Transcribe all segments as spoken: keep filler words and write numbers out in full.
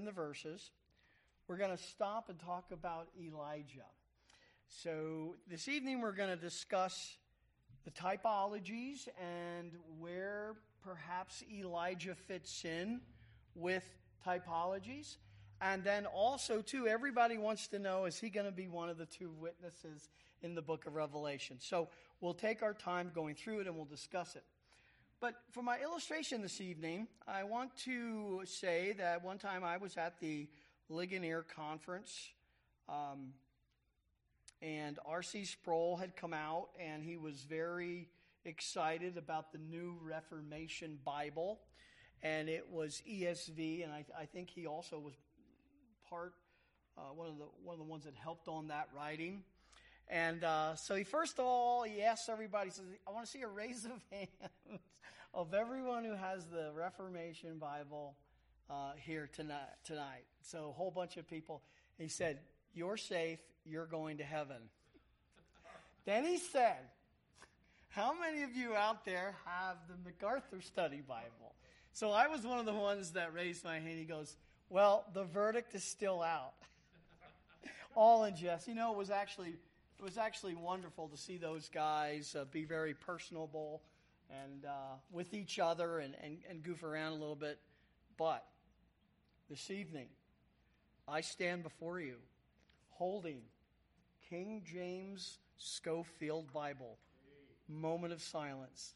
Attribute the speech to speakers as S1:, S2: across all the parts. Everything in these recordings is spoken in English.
S1: the verses. We're going to stop and talk about Elijah. So this evening we're going to discuss the typologies and where perhaps Elijah fits in with typologies. And then also, too, everybody wants to know, is he going to be one of the two witnesses in the book of Revelation? So we'll take our time going through it and we'll discuss it. But for my illustration this evening, I want to say that one time I was at the Ligonier Conference, um, and R C Sproul had come out, and he was very excited about the New Reformation Bible, and it was E S V, and I, I think he also was part, uh, one of the one of the ones that helped on that writing. And uh, so he first of all, he asked everybody, he says, I want to see a raise of hands of everyone who has the Reformation Bible uh, here tonight, tonight. So a whole bunch of people. He said, you're safe, you're going to heaven. Then he said, how many of you out there have the MacArthur Study Bible? So I was one of the ones that raised my hand. He goes, well, the verdict is still out. All in jest. You know, it was actually... It was actually wonderful to see those guys uh, be very personable and uh, with each other and, and, and goof around a little bit. But this evening, I stand before you holding King James Scofield Bible. Moment of silence.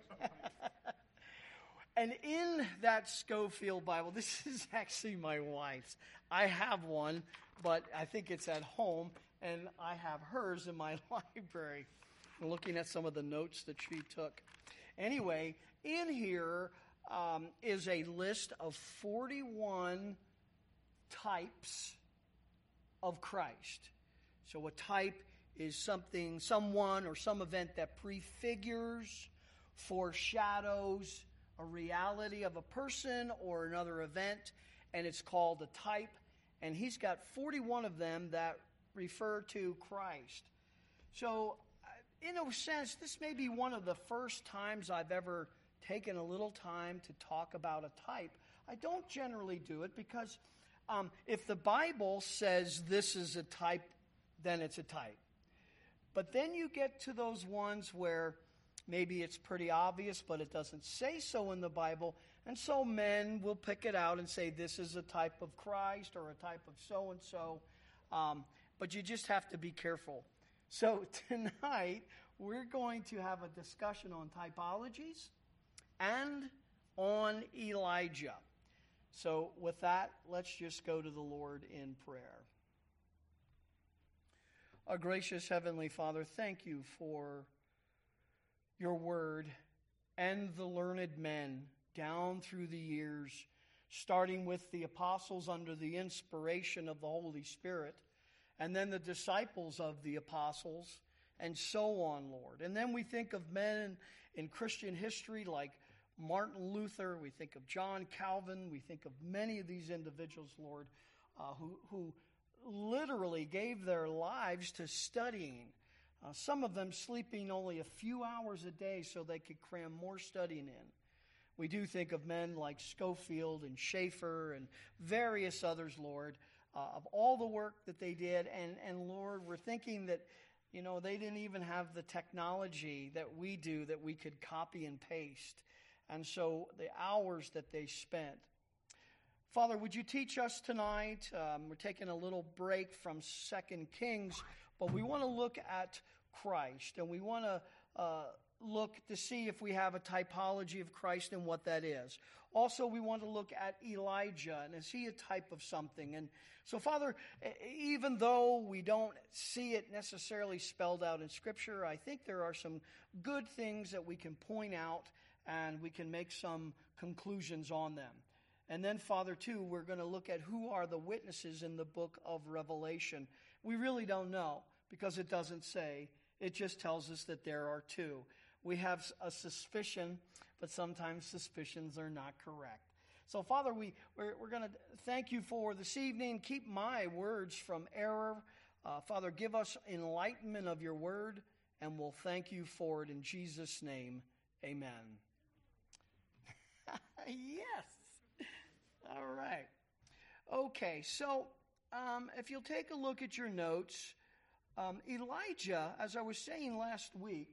S1: And in that Scofield Bible, this is actually my wife's. I have one, but I think it's at home. And I have hers in my library. I'm looking at some of the notes that she took. Anyway, in here um, is a list of forty-one types of Christ. So a type is something, someone or some event that prefigures, foreshadows a reality of a person or another event, and it's called a type. And he's got forty-one of them that refer to Christ. So, in a sense, this may be one of the first times I've ever taken a little time to talk about a type. I don't generally do it because um, if the Bible says this is a type, then it's a type. But then you get to those ones where maybe it's pretty obvious, but it doesn't say so in the Bible, and so men will pick it out and say this is a type of Christ or a type of so-and-so. Um, But you just have to be careful. So tonight, we're going to have a discussion on typologies and on Elijah. So with that, let's just go to the Lord in prayer. Our gracious Heavenly Father, thank you for your word and the learned men down through the years, starting with the apostles under the inspiration of the Holy Spirit, and then the disciples of the apostles, and so on, Lord. And then we think of men in Christian history like Martin Luther, we think of John Calvin, we think of many of these individuals, Lord, uh, who, who literally gave their lives to studying. Uh, some of them sleeping only a few hours a day so they could cram more studying in. We do think of men like Scofield and Schaeffer and various others, Lord, Uh, of all the work that they did. And, and Lord, we're thinking that, you know, they didn't even have the technology that we do that we could copy and paste. And so the hours that they spent. Father, would you teach us tonight? Um, we're taking a little break from Second Kings, but we want to look at Christ. And we want to uh, look to see if we have a typology of Christ and what that is. Also, we want to look at Elijah, and is he a type of something? And so, Father, even though we don't see it necessarily spelled out in Scripture, I think there are some good things that we can point out, and we can make some conclusions on them. And then, Father, too, we're going to look at who are the witnesses in the book of Revelation. We really don't know, because it doesn't say. It just tells us that there are two. We have a suspicion, but sometimes suspicions are not correct. So, Father, we, we're, we're going to thank you for this evening. Keep my words from error. Uh, Father, give us enlightenment of your word, and we'll thank you for it in Jesus' name. Amen. Yes. All right. Okay, so um, if you'll take a look at your notes, um, Elijah, as I was saying last week,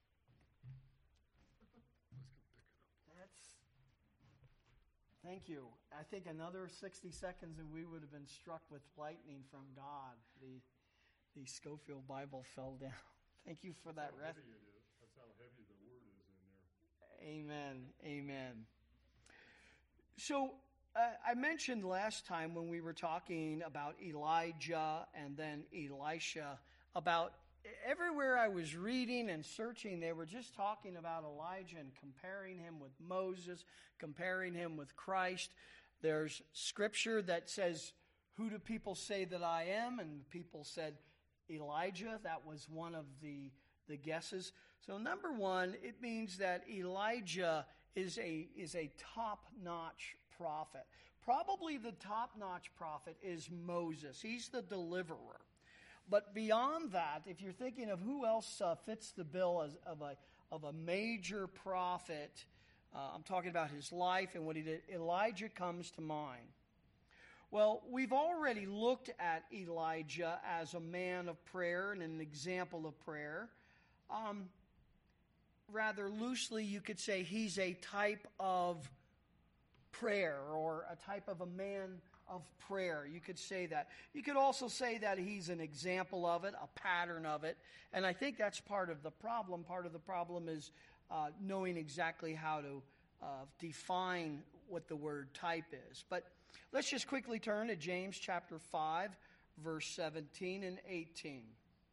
S1: that's, thank you. I think another sixty seconds and we would have been struck with lightning from God. The the Schofield Bible fell down. Thank you for that rest.
S2: That's how heavy the word is in there.
S1: Amen. Amen. So uh, I mentioned last time when we were talking about Elijah and then Elisha, about everywhere I was reading and searching, they were just talking about Elijah and comparing him with Moses, comparing him with Christ. There's scripture that says, "Who do people say that I am?" And people said Elijah. That was one of the, the guesses. So number one, it means that Elijah is a is a top-notch prophet. Probably the top-notch prophet is Moses. He's the deliverer. But beyond that, if you're thinking of who else uh, fits the bill as of a of a major prophet, uh, I'm talking about his life and what he did. Elijah comes to mind. Well, we've already looked at Elijah as a man of prayer and an example of prayer. Um, rather loosely, you could say he's a type of prayer or a type of a man of prayer. You could say that. You could also say that he's an example of it, a pattern of it. And I think that's part of the problem. Part of the problem is uh, knowing exactly how to uh, define what the word type is. But let's just quickly turn to James chapter five, verse seventeen and eighteen.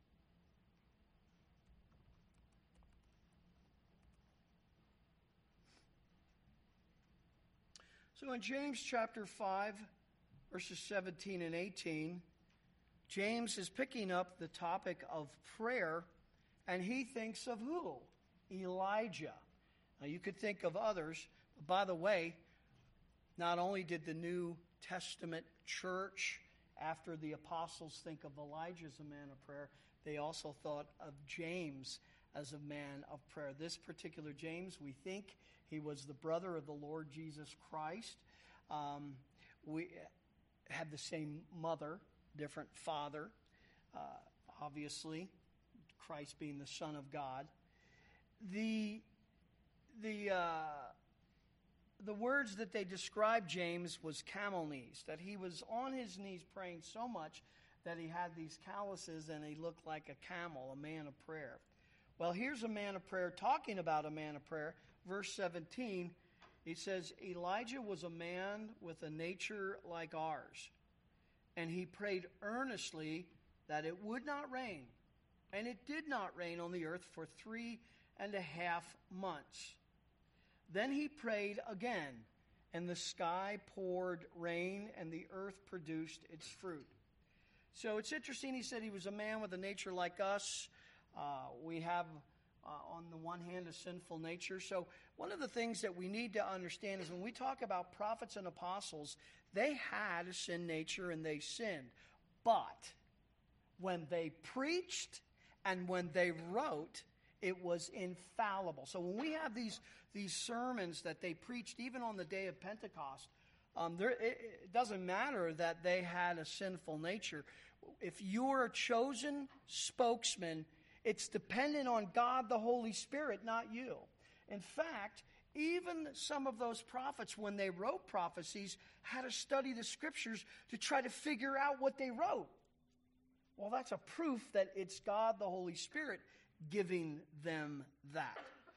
S1: So in James chapter five, verses seventeen and eighteen, James is picking up the topic of prayer, and he thinks of who? Elijah. Now you could think of others. But by the way, not only did the New Testament church, after the apostles, think of Elijah as a man of prayer, they also thought of James as a man of prayer. This particular James, we think he was the brother of the Lord Jesus Christ. Um, we had the same mother, different father, uh, obviously, Christ being the Son of God. The the uh, the words that they described James was camel knees, that he was on his knees praying so much that he had these calluses and he looked like a camel, a man of prayer. Well, here's a man of prayer talking about a man of prayer. Verse seventeen, he says, Elijah was a man with a nature like ours, and he prayed earnestly that it would not rain. And it did not rain on the earth for three and a half months. Then he prayed again, and the sky poured rain, and the earth produced its fruit. So it's interesting, he said he was a man with a nature like us. Uh, we have, uh, on the one hand, a sinful nature. So one of the things that we need to understand is when we talk about prophets and apostles, they had a sin nature and they sinned. But when they preached and when they wrote, it was infallible. So when we have these, these sermons that they preached, even on the day of Pentecost, um, there, it, it doesn't matter that they had a sinful nature. If you're a chosen spokesman, it's dependent on God the Holy Spirit, not you. In fact, even some of those prophets, when they wrote prophecies, had to study the scriptures to try to figure out what they wrote. Well, that's a proof that it's God the Holy Spirit giving them that.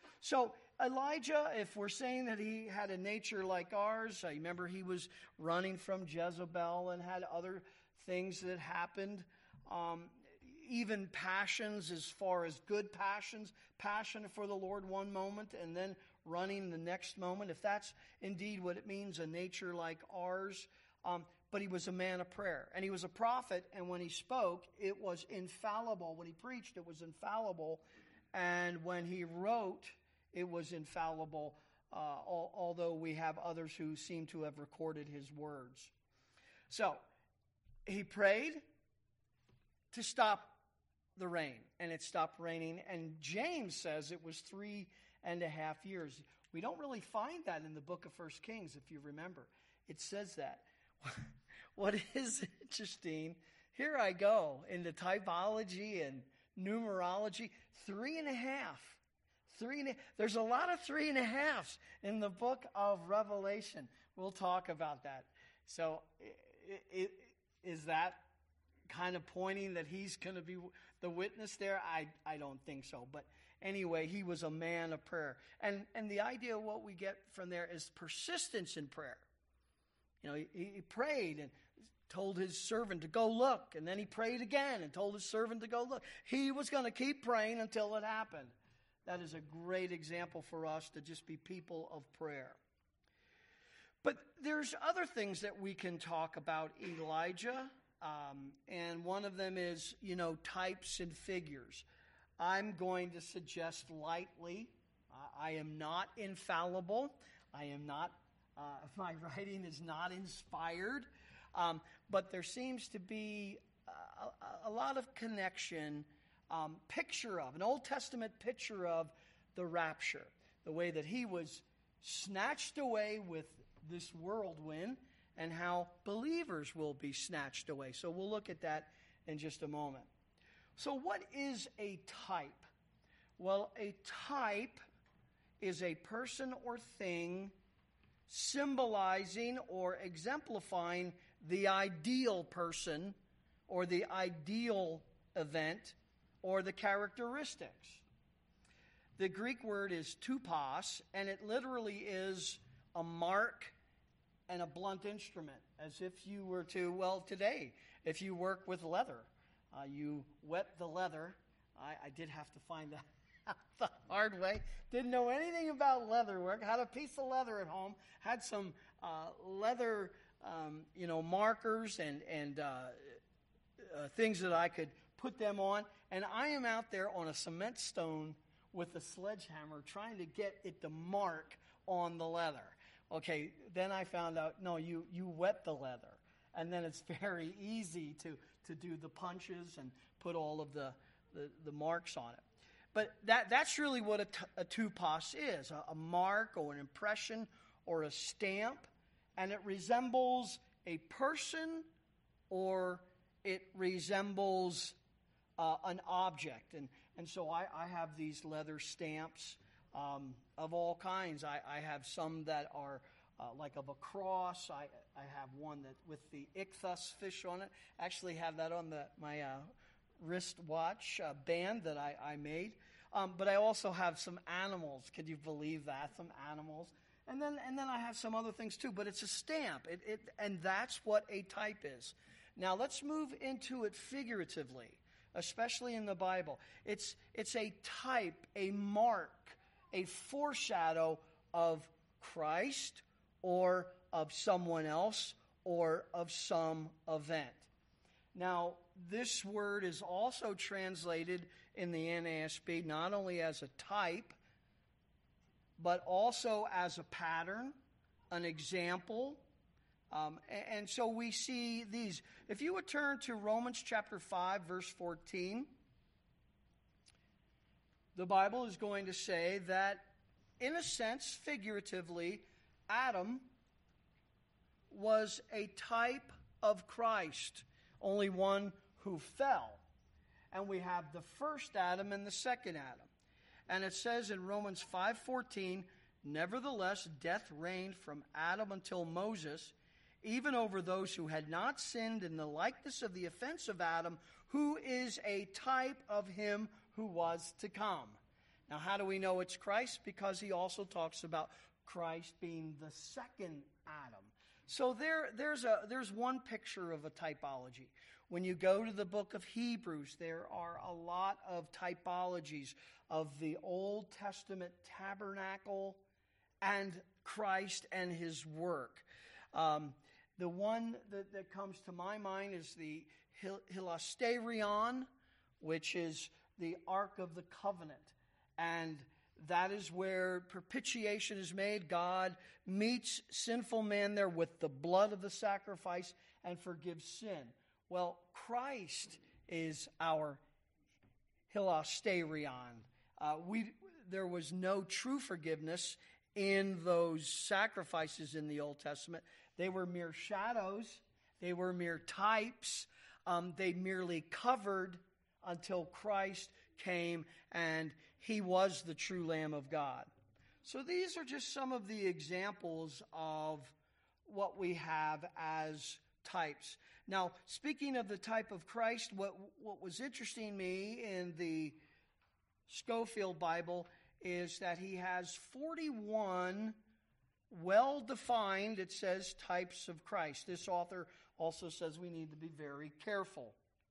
S1: So Elijah, if we're saying that he had a nature like ours, I remember he was running from Jezebel and had other things that happened. Um, even passions as far as good passions, passion for the Lord one moment and then running the next moment. If that's indeed what it means, a nature like ours. Um, but he was a man of prayer. And he was a prophet, and when he spoke, it was infallible. When he preached, it was infallible. And when he wrote, it was infallible, uh, al- although we have others who seem to have recorded his words. So, he prayed to stop the rain, and it stopped raining. And James says it was three and a half years. We don't really find that in the book of First Kings, if you remember. It says that. what is interesting, here I go into typology and numerology, three and a half. Three and a, there's a lot of three and a halves in the book of Revelation. We'll talk about that. So it, it, is that kind of pointing that he's going to be the witness there? I, I don't think so. But anyway, he was a man of prayer. And, and the idea of what we get from there is persistence in prayer. You know, he, he prayed and told his servant to go look. And then he prayed again and told his servant to go look. He was going to keep praying until it happened. That is a great example for us to just be people of prayer. But there's other things that we can talk about Elijah. Um, and one of them is, you know, types and figures. I'm going to suggest lightly, uh, I am not infallible. I am not, uh, my writing is not inspired. Um, but there seems to be a, a lot of connection, um, picture of, an Old Testament picture of the rapture. The way that he was snatched away with this whirlwind and how believers will be snatched away. So we'll look at that in just a moment. So what is a type? Well, a type is a person or thing symbolizing or exemplifying the ideal person or the ideal event or the characteristics. The Greek word is tupos, and it literally is a mark and a blunt instrument, as if you were to, well, today, if you work with leather, uh, you wet the leather. I, I did have to find that out the hard way. Didn't know anything about leather work. Had a piece of leather at home. Had some uh, leather, um, you know, markers and and uh, uh, things that I could put them on. And I am out there on a cement stone with a sledgehammer trying to get it to mark on the leather. Okay, then I found out, no, you, you wet the leather. And then it's very easy to, to do the punches and put all of the, the, the marks on it. But that that's really what a, t- a tupos is, a, a mark or an impression or a stamp. And it resembles a person or it resembles uh, an object. And, and so I, I have these leather stamps Um, of all kinds. I, I have some that are uh, like of a cross. I I have one that with the ichthus fish on it. I actually have that on the my uh, wristwatch uh, band that I, I made. Um, but I also have some animals. Could you believe that? Some animals. And then and then I have some other things too. But it's a stamp. It, it and that's what a type is. Now let's move into it figuratively, especially in the Bible. It's it's a type, a mark, a foreshadow of Christ or of someone else or of some event. Now, this word is also translated in the N A S B not only as a type, but also as a pattern, an example. Um, and, and so we see these. If you would turn to Romans chapter five, verse fourteen, the Bible is going to say that, in a sense, figuratively, Adam was a type of Christ, only one who fell. And we have the first Adam and the second Adam. And it says in Romans five fourteen, nevertheless, death reigned from Adam until Moses, even over those who had not sinned in the likeness of the offense of Adam, who is a type of him who was to come. Now, how do we know it's Christ? Because he also talks about Christ being the second Adam. So there, there's a there's one picture of a typology. When you go to the book of Hebrews, there are a lot of typologies of the Old Testament tabernacle and Christ and his work. Um, the one that, that comes to my mind is the hilasterion, which is the Ark of the Covenant. And that is where propitiation is made. God meets sinful man there with the blood of the sacrifice and forgives sin. Well, Christ is our hilasterion. Uh, we there was no true forgiveness in those sacrifices in the Old Testament. They were mere shadows. They were mere types. Um, they merely covered until Christ came and he was the true Lamb of God. So these are just some of the examples of what we have as types. Now, speaking of the type of Christ, what, what was interesting to me in the Scofield Bible is that he has forty-one well-defined, it says, types of Christ. This author also says we need to be very careful.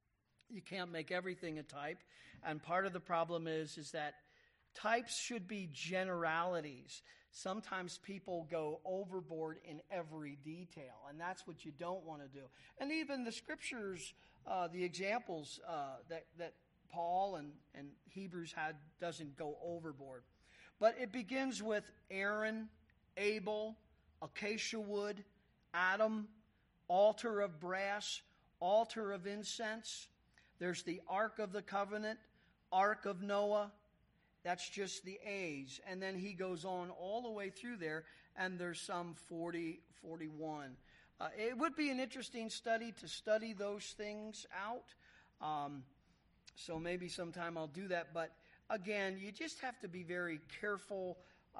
S1: You can't make everything a type, and part of the problem is, is that types should be generalities. Sometimes people go overboard in every detail, and that's what you don't want to do. And even the scriptures, uh, the examples uh, that, that Paul and, and Hebrews had doesn't go overboard. But it begins with Aaron, Abel, acacia wood, Adam, altar of brass, altar of incense. There's the Ark of the Covenant, Ark of Noah. That's just the A's. And then he goes on all the way through there, and there's some forty, forty-one. Uh, it would be an interesting study to study those things out. Um, so maybe sometime I'll do that. But again, you just have to be very careful. Uh,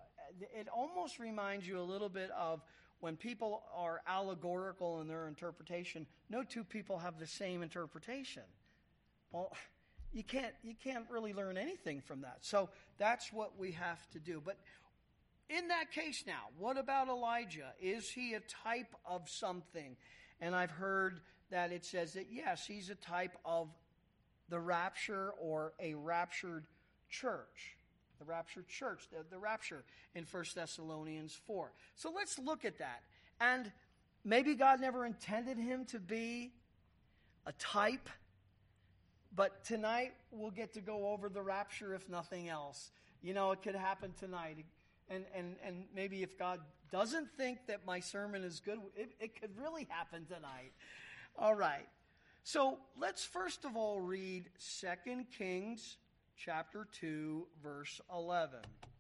S1: it almost reminds you a little bit of when people are allegorical in their interpretation. No two people have the same interpretation. Well, You can't you can't really learn anything from that. So that's what we have to do. But in that case now, what about Elijah? Is he a type of something? And I've heard that it says that, yes, he's a type of the rapture or a raptured church. The raptured church, the, the rapture in First Thessalonians four. So let's look at that. And maybe God never intended him to be a type. But tonight, we'll get to go over the rapture, if nothing else. You know, it could happen tonight. And and, and maybe if God doesn't think that my sermon is good, it, it could really happen tonight. All right. So let's first of all read Second Kings chapter two, verse eleven.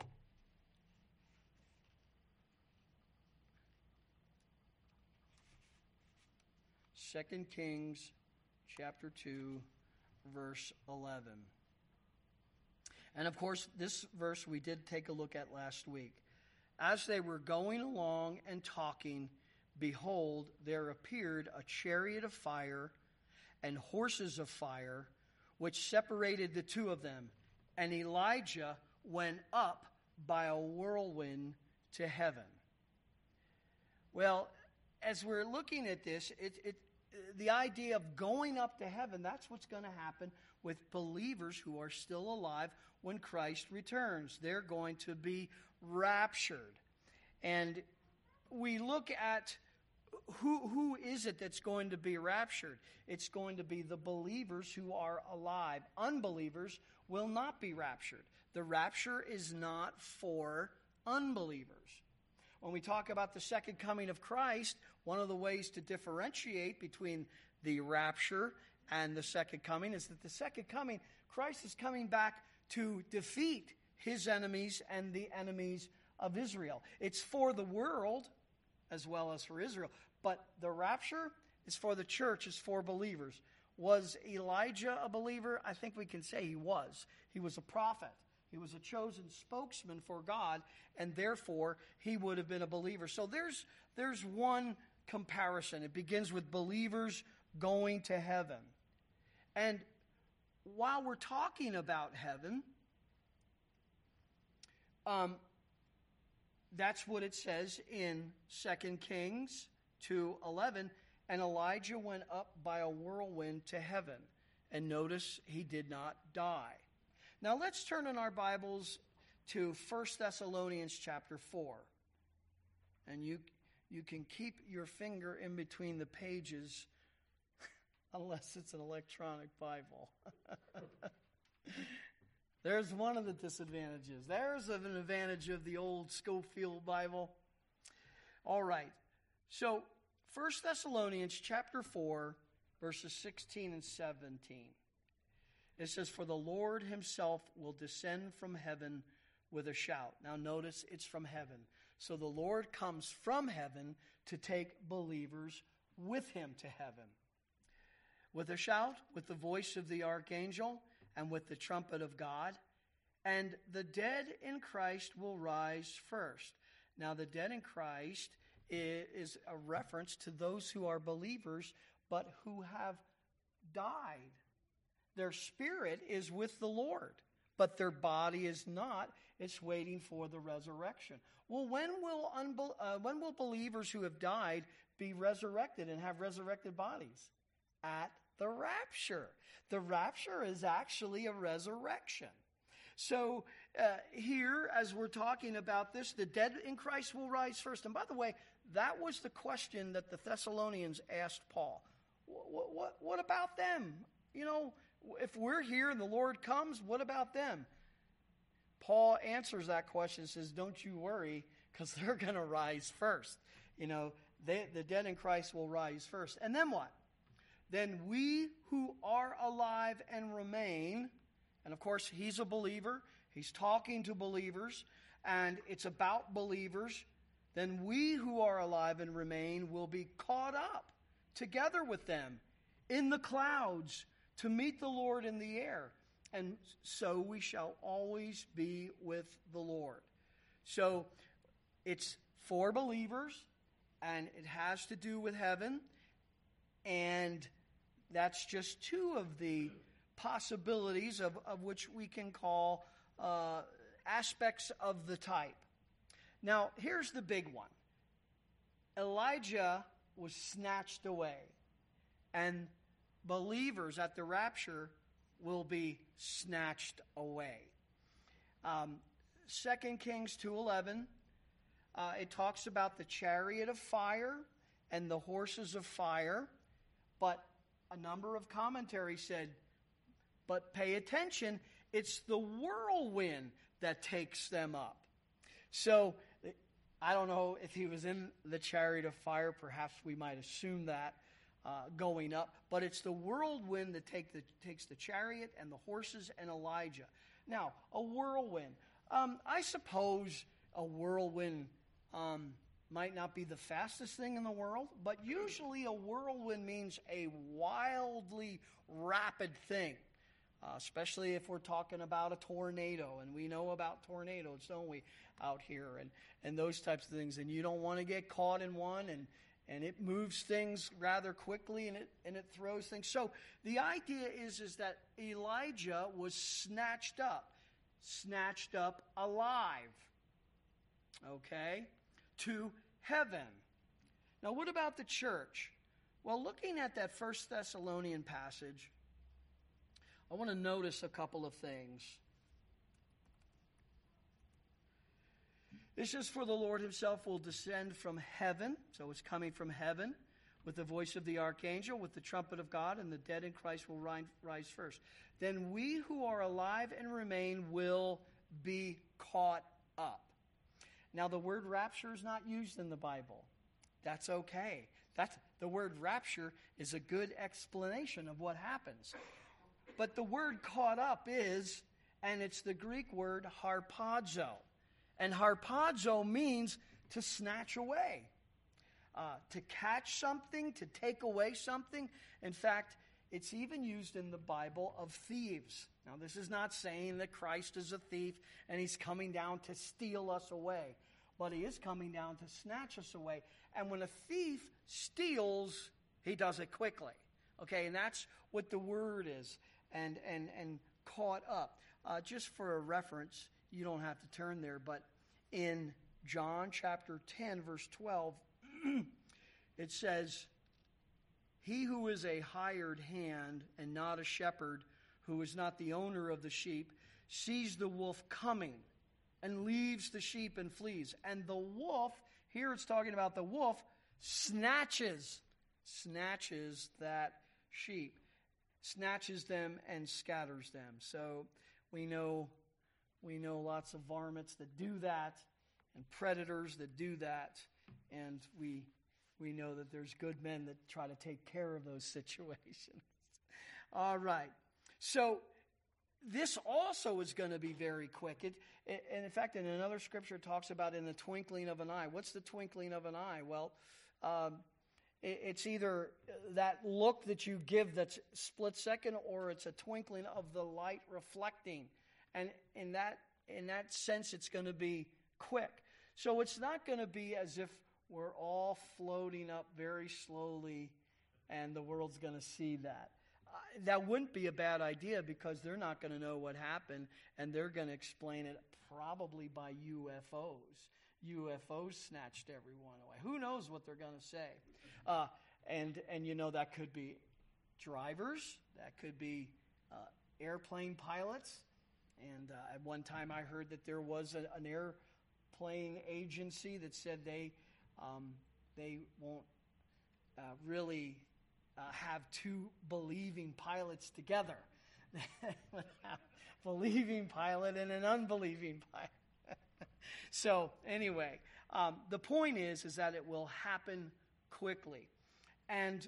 S1: Second Kings chapter two, verse eleven. And of course, this verse we did take a look at last week. As they were going along and talking, behold, there appeared a chariot of fire and horses of fire, which separated the two of them. And Elijah went up by a whirlwind to heaven. Well, as we're looking at this, it, it the idea of going up to heaven, that's what's going to happen with believers who are still alive when Christ returns. They're going to be raptured. And we look at who who is it that's going to be raptured? It's going to be the believers who are alive. Unbelievers will not be raptured. The rapture is not for unbelievers. When we talk about the second coming of Christ, one of the ways to differentiate between the rapture and the second coming is that the second coming, Christ is coming back to defeat his enemies and the enemies of Israel. It's for the world as well as for Israel. But the rapture is for the church, is for believers. Was Elijah a believer? I think we can say he was. He was a prophet. He was a chosen spokesman for God, and therefore he would have been a believer. So there's there's one comparison. It begins with believers going to heaven. And while we're talking about heaven, um, that's what it says in Second Kings two eleven. And Elijah went up by a whirlwind to heaven. And notice he did not die. Now let's turn in our Bibles to First Thessalonians chapter four. And you you can keep your finger in between the pages unless it's an electronic Bible. There's one of the disadvantages. There's an advantage of the old Scofield Bible. All right. So First Thessalonians chapter four, verses sixteen and seventeen. It says, "For the Lord himself will descend from heaven with a shout." Now notice it's from heaven. So the Lord comes from heaven to take believers with him to heaven. With a shout, with the voice of the archangel, and with the trumpet of God, and the dead in Christ will rise first. Now, the dead in Christ is a reference to those who are believers, but who have died. Their spirit is with the Lord, but their body is not. It's waiting for the resurrection. Well, when will unbel- uh, when will believers who have died be resurrected and have resurrected bodies? At the rapture. The rapture is actually a resurrection. So uh, here, as we're talking about this, the dead in Christ will rise first. And by the way, that was the question that the Thessalonians asked Paul. What, what, what about them? You know, if we're here and the Lord comes, what about them? Paul answers that question and says, don't you worry, because they're going to rise first. You know, they, the dead in Christ will rise first. And then what? Then we who are alive and remain, and of course he's a believer, he's talking to believers, and it's about believers, then we who are alive and remain will be caught up together with them in the clouds to meet the Lord in the air. And so we shall always be with the Lord. So it's for believers, and it has to do with heaven, and that's just two of the possibilities of, of which we can call uh, aspects of the type. Now, here's the big one. Elijah was snatched away, and believers at the rapture will be snatched away. Um, Second Kings two eleven, uh, it talks about the chariot of fire and the horses of fire, but a number of commentaries said, but pay attention, it's the whirlwind that takes them up. So, I don't know if he was in the chariot of fire, perhaps we might assume that uh, going up, but it's the whirlwind that take the, takes the chariot and the horses and Elijah. Now, a whirlwind. Um, I suppose a whirlwind um, might not be the fastest thing in the world, but usually a whirlwind means a wildly rapid thing, uh, especially if we're talking about a tornado, and we know about tornadoes, don't we, out here, and, and those types of things, and you don't want to get caught in one, and, and it moves things rather quickly, and it, and it throws things. So the idea is, is that Elijah was snatched up, snatched up alive, okay, to heaven. Now, what about the church? Well, looking at that First Thessalonian passage, I want to notice a couple of things. This is for the Lord himself will descend from heaven, so it's coming from heaven, with the voice of the archangel, with the trumpet of God, and the dead in Christ will rise first. Then we who are alive and remain will be caught up. Now, the word rapture is not used in the Bible. That's okay. That's, the word rapture is a good explanation of what happens. But the word caught up is, and it's the Greek word harpazo. And harpazo means to snatch away, uh, to catch something, to take away something. In fact, it's even used in the Bible of thieves. Now, this is not saying that Christ is a thief and he's coming down to steal us away, but he is coming down to snatch us away. And when a thief steals, he does it quickly. Okay, and that's what the word is, and and and caught up. Uh, just for a reference, you don't have to turn there, but in John chapter ten, verse twelve, it says, "He who is a hired hand and not a shepherd, who is not the owner of the sheep, sees the wolf coming and leaves the sheep and flees. And the wolf," here it's talking about the wolf, snatches, snatches that sheep, snatches them and scatters them. So we know, we know lots of varmints that do that, and predators that do that, and we we know that there's good men that try to take care of those situations. All right. So this also is going to be very quick. It, it, and in fact, in another scripture, it talks about in the twinkling of an eye. What's the twinkling of an eye? Well, um, It's either that look that you give that's split second, or it's a twinkling of the light reflecting. And in that in that sense, it's going to be quick. So it's not going to be as if we're all floating up very slowly and the world's going to see that. Uh, that wouldn't be a bad idea, because they're not going to know what happened, and they're going to explain it probably by U F Os. U F Os snatched everyone away. Who knows what they're going to say? Uh, and, and, you know, that could be drivers. That could be uh, airplane pilots. And uh, at one time I heard that there was a, an airplane agency that said they um, they won't uh, really uh, have two believing pilots together. Believing pilot and an unbelieving pilot. So anyway, um, the point is, is that it will happen quickly. And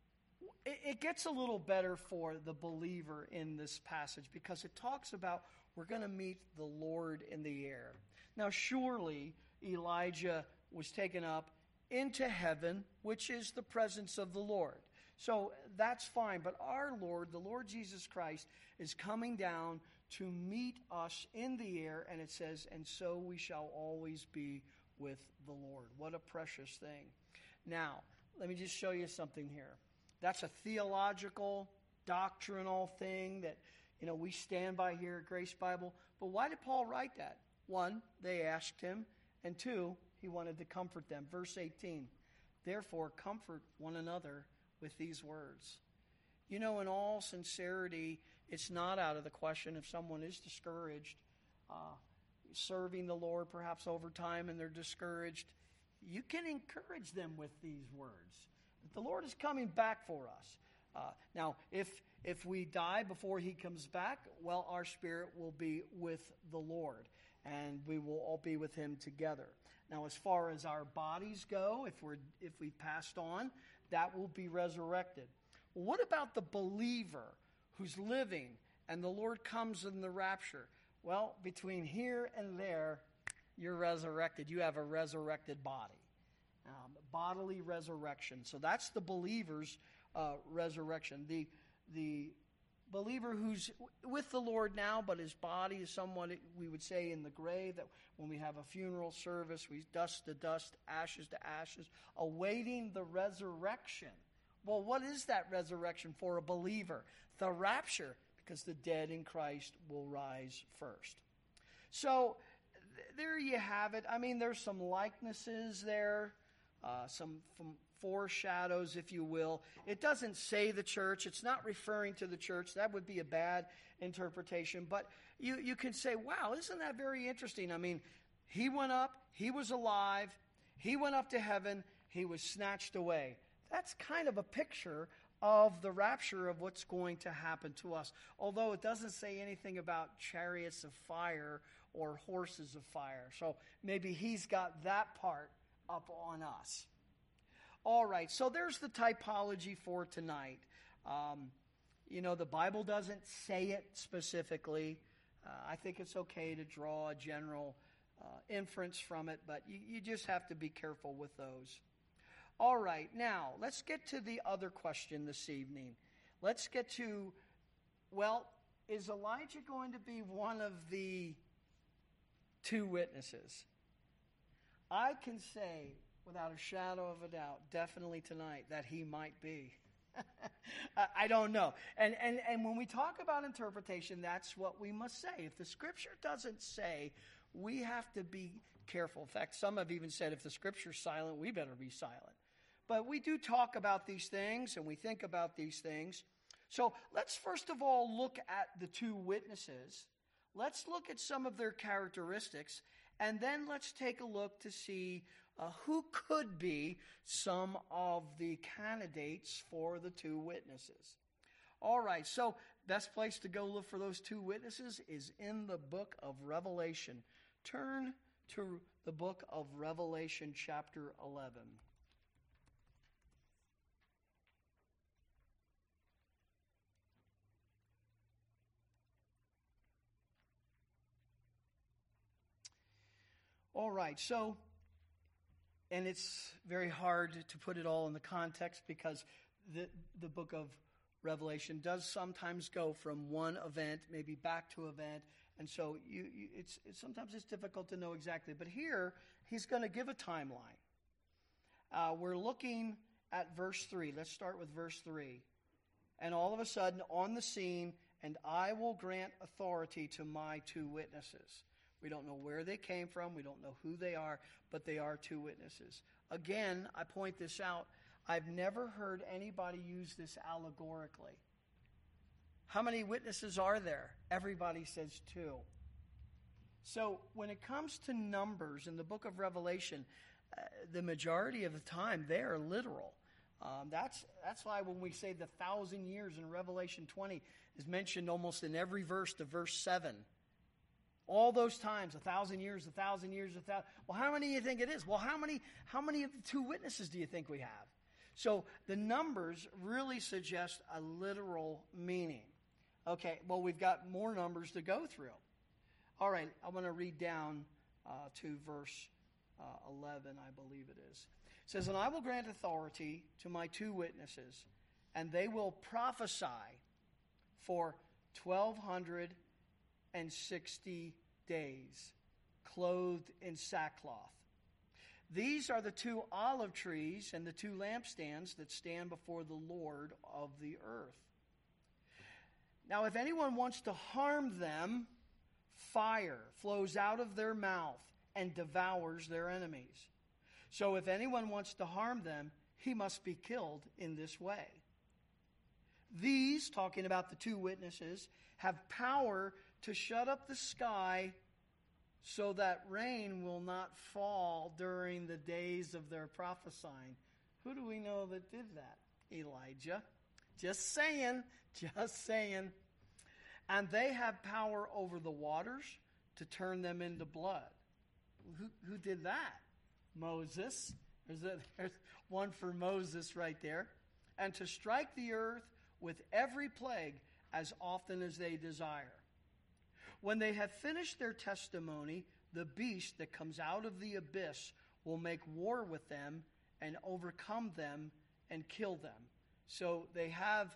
S1: it, it gets a little better for the believer in this passage, because it talks about we're going to meet the Lord in the air. Now, surely Elijah was taken up into heaven, which is the presence of the Lord. So that's fine. But our Lord, the Lord Jesus Christ, is coming down to meet us in the air, and it says, and so we shall always be with the Lord. What a precious thing. Now, let me just show you something here. That's a theological, doctrinal thing that, you know, we stand by here at Grace Bible. But why did Paul write that? One, they asked him, and two, he wanted to comfort them. Verse eighteen, therefore comfort one another with these words. You know, in all sincerity, it's not out of the question if someone is discouraged, uh, serving the Lord perhaps over time, and they're discouraged. You can encourage them with these words. The Lord is coming back for us. Uh, now, if if we die before he comes back, well, our spirit will be with the Lord, and we will all be with him together. Now, as far as our bodies go, if we're if we passed on, that will be resurrected. Well, what about the believer who's living and the Lord comes in the rapture? Well, between here and there, you're resurrected. You have a resurrected body, um, bodily resurrection. So that's the believer's uh, resurrection. The the believer who's with the Lord now, but his body is somewhat, we would say, in the grave, that when we have a funeral service, we dust to dust, ashes to ashes, awaiting the resurrection. Well, what is that resurrection for a believer? The rapture, because the dead in Christ will rise first. So th- there you have it. I mean, there's some likenesses there, uh, some, some foreshadows, if you will. It doesn't say the church. It's not referring to the church. That would be a bad interpretation. But you, you can say, wow, isn't that very interesting? I mean, he went up, he was alive, he went up to heaven, he was snatched away. That's kind of a picture of the rapture of what's going to happen to us. Although it doesn't say anything about chariots of fire or horses of fire. So maybe he's got that part up on us. All right, so there's the typology for tonight. Um, you know, the Bible doesn't say it specifically. Uh, I think it's okay to draw a general uh, inference from it, but you, you just have to be careful with those. All right, now, let's get to the other question this evening. Let's get to, well, is Elijah going to be one of the two witnesses? I can say, without a shadow of a doubt, definitely tonight, that he might be. I don't know. And, and, and when we talk about interpretation, that's what we must say. If the Scripture doesn't say, we have to be careful. In fact, some have even said if the Scripture's silent, we better be silent. But we do talk about these things, and we think about these things. So let's first of all look at the two witnesses. Let's look at some of their characteristics, and then let's take a look to see uh, who could be some of the candidates for the two witnesses. All right, so best place to go look for those two witnesses is in the book of Revelation. Turn to the book of Revelation chapter eleven. All right, so and it's very hard to put it all in the context because the, the book of Revelation does sometimes go from one event, maybe back to event, and so you, you, it's, it's sometimes it's difficult to know exactly. But here, he's going to give a timeline. Uh, we're looking at verse three. Let's start with verse three. And all of a sudden, on the scene, and I will grant authority to my two witnesses. We don't know where they came from. We don't know who they are, but they are two witnesses. Again, I point this out. I've never heard anybody use this allegorically. How many witnesses are there? Everybody says two. So when it comes to numbers in the book of Revelation, uh, the majority of the time they are literal. Um, that's that's why when we say the thousand years in Revelation twenty is mentioned almost in every verse to verse seven. All those times, a thousand years, a thousand years, a thousand. Well, how many do you think it is? Well, how many how many of the two witnesses do you think we have? So the numbers really suggest a literal meaning. Okay, well, we've got more numbers to go through. All right, I'm going to read down uh, to verse uh, eleven, I believe it is. It says, and I will grant authority to my two witnesses, and they will prophesy for twelve sixty days, clothed in sackcloth. These are the two olive trees and the two lampstands that stand before the Lord of the earth. Now, if anyone wants to harm them, fire flows out of their mouth and devours their enemies. So if anyone wants to harm them, he must be killed in this way. These, talking about the two witnesses, have power to shut up the sky so that rain will not fall during the days of their prophesying. Who do we know that did that? Elijah. Just saying, just saying. And they have power over the waters to turn them into blood. Who, who did that? Moses. There's, a, there's one for Moses right there. And to strike the earth with every plague as often as they desire. When they have finished their testimony, the beast that comes out of the abyss will make war with them and overcome them and kill them. So they have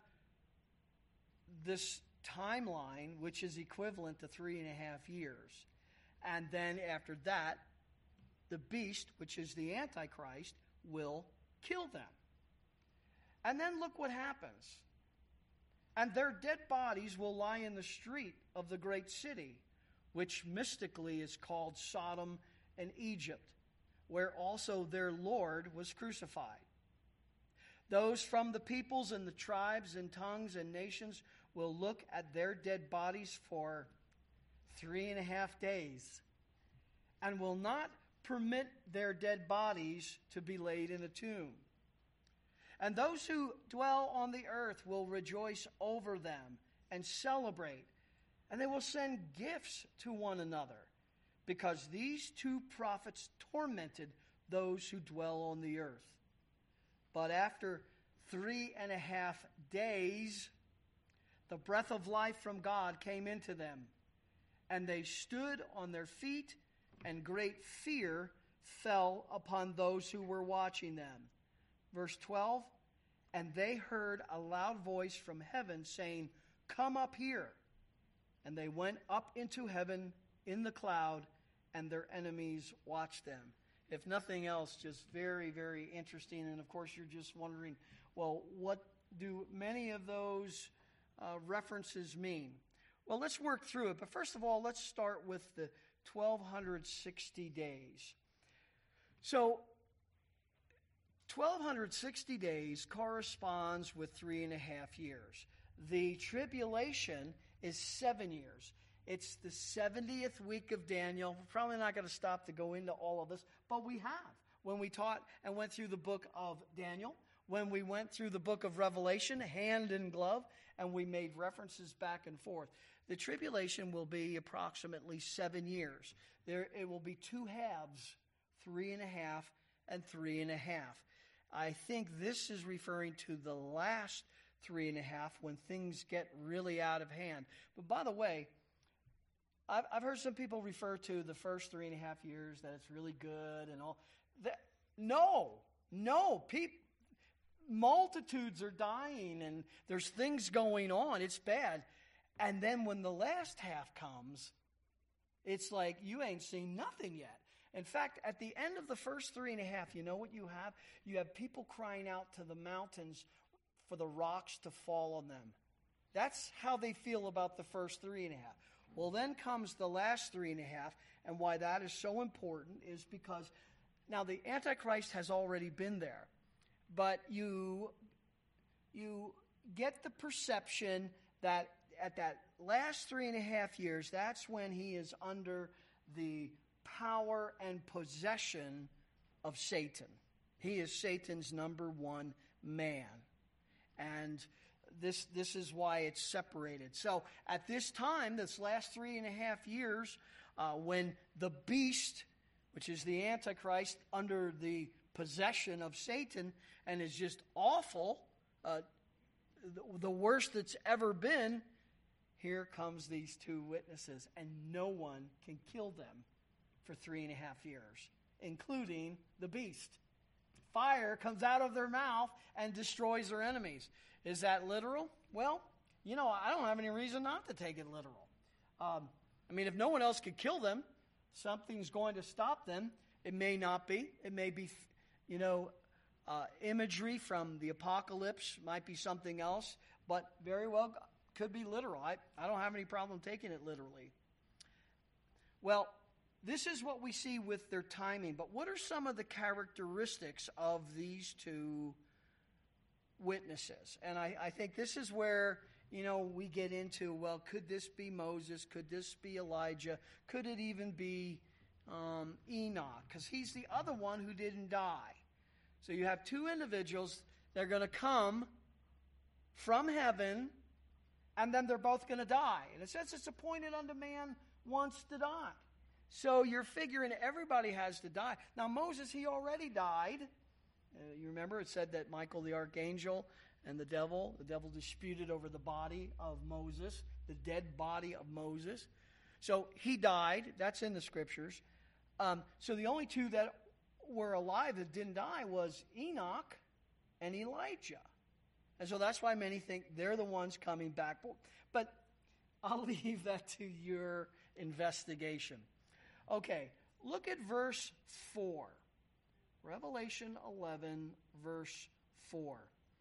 S1: this timeline, which is equivalent to three and a half years. And then after that, the beast, which is the Antichrist, will kill them. And then look what happens. And their dead bodies will lie in the street of the great city, which mystically is called Sodom and Egypt, where also their Lord was crucified. Those from the peoples and the tribes and tongues and nations will look at their dead bodies for three and a half days and will not permit their dead bodies to be laid in a tomb. And those who dwell on the earth will rejoice over them and celebrate, and they will send gifts to one another, because these two prophets tormented those who dwell on the earth. But after three and a half days, the breath of life from God came into them, and they stood on their feet, and great fear fell upon those who were watching them. Verse twelve, and they heard a loud voice from heaven saying, come up here. And they went up into heaven in the cloud, and their enemies watched them. If nothing else, just very, very interesting. And of course, you're just wondering, well, what do many of those uh, references mean? Well, let's work through it. But first of all, let's start with the twelve sixty days. So, twelve sixty days corresponds with three and a half years. The tribulation is seven years. It's the seventieth week of Daniel. We're probably not going to stop to go into all of this, but we have. When we taught and went through the book of Daniel, when we went through the book of Revelation, hand in glove, and we made references back and forth. The tribulation will be approximately seven years. There, it will be two halves, three and a half and three and a half. I think this is referring to the last three and a half when things get really out of hand. But by the way, I've, I've heard some people refer to the first three and a half years that it's really good and all. That, No, no. People, multitudes are dying and there's things going on. It's bad. And then when the last half comes, it's like you ain't seen nothing yet. In fact, at the end of the first three and a half, you know what you have? You have people crying out to the mountains for the rocks to fall on them. That's how they feel about the first three and a half. Well, then comes the last three and a half, and why that is so important is because now the Antichrist has already been there, but you you get the perception that at that last three and a half years, that's when he is under the power and possession of Satan. He is Satan's number one man. And this this is why it's separated. So at this time, this last three and a half years, uh, when the beast, which is the Antichrist, under the possession of Satan and is just awful, uh, the, the worst that's ever been, here comes these two witnesses, and no one can kill them for three and a half years, including the beast. Fire comes out of their mouth and destroys their enemies. Is that literal? Well, you know, I don't have any reason not to take it literal. Um, I mean, if no one else could kill them, something's going to stop them. It may not be. It may be, you know, uh, imagery from the apocalypse, might be something else, but very well could be literal. I, I don't have any problem taking it literally. Well, this is what we see with their timing, but what are some of the characteristics of these two witnesses? And I, I think this is where, you know, we get into, well, could this be Moses? Could this be Elijah? Could it even be um, Enoch? Because he's the other one who didn't die. So you have two individuals that are going to come from heaven, and then they're both going to die. And it says it's appointed unto man once to die. So you're figuring everybody has to die. Now, Moses, he already died. Uh, you remember it said that Michael the archangel and the devil, the devil disputed over the body of Moses, the dead body of Moses. So he died. That's in the scriptures. Um, so the only two that were alive that didn't die was Enoch and Elijah. And so that's why many think they're the ones coming back. But I'll leave that to your investigation. Okay, look at verse four. Revelation eleven, verse four.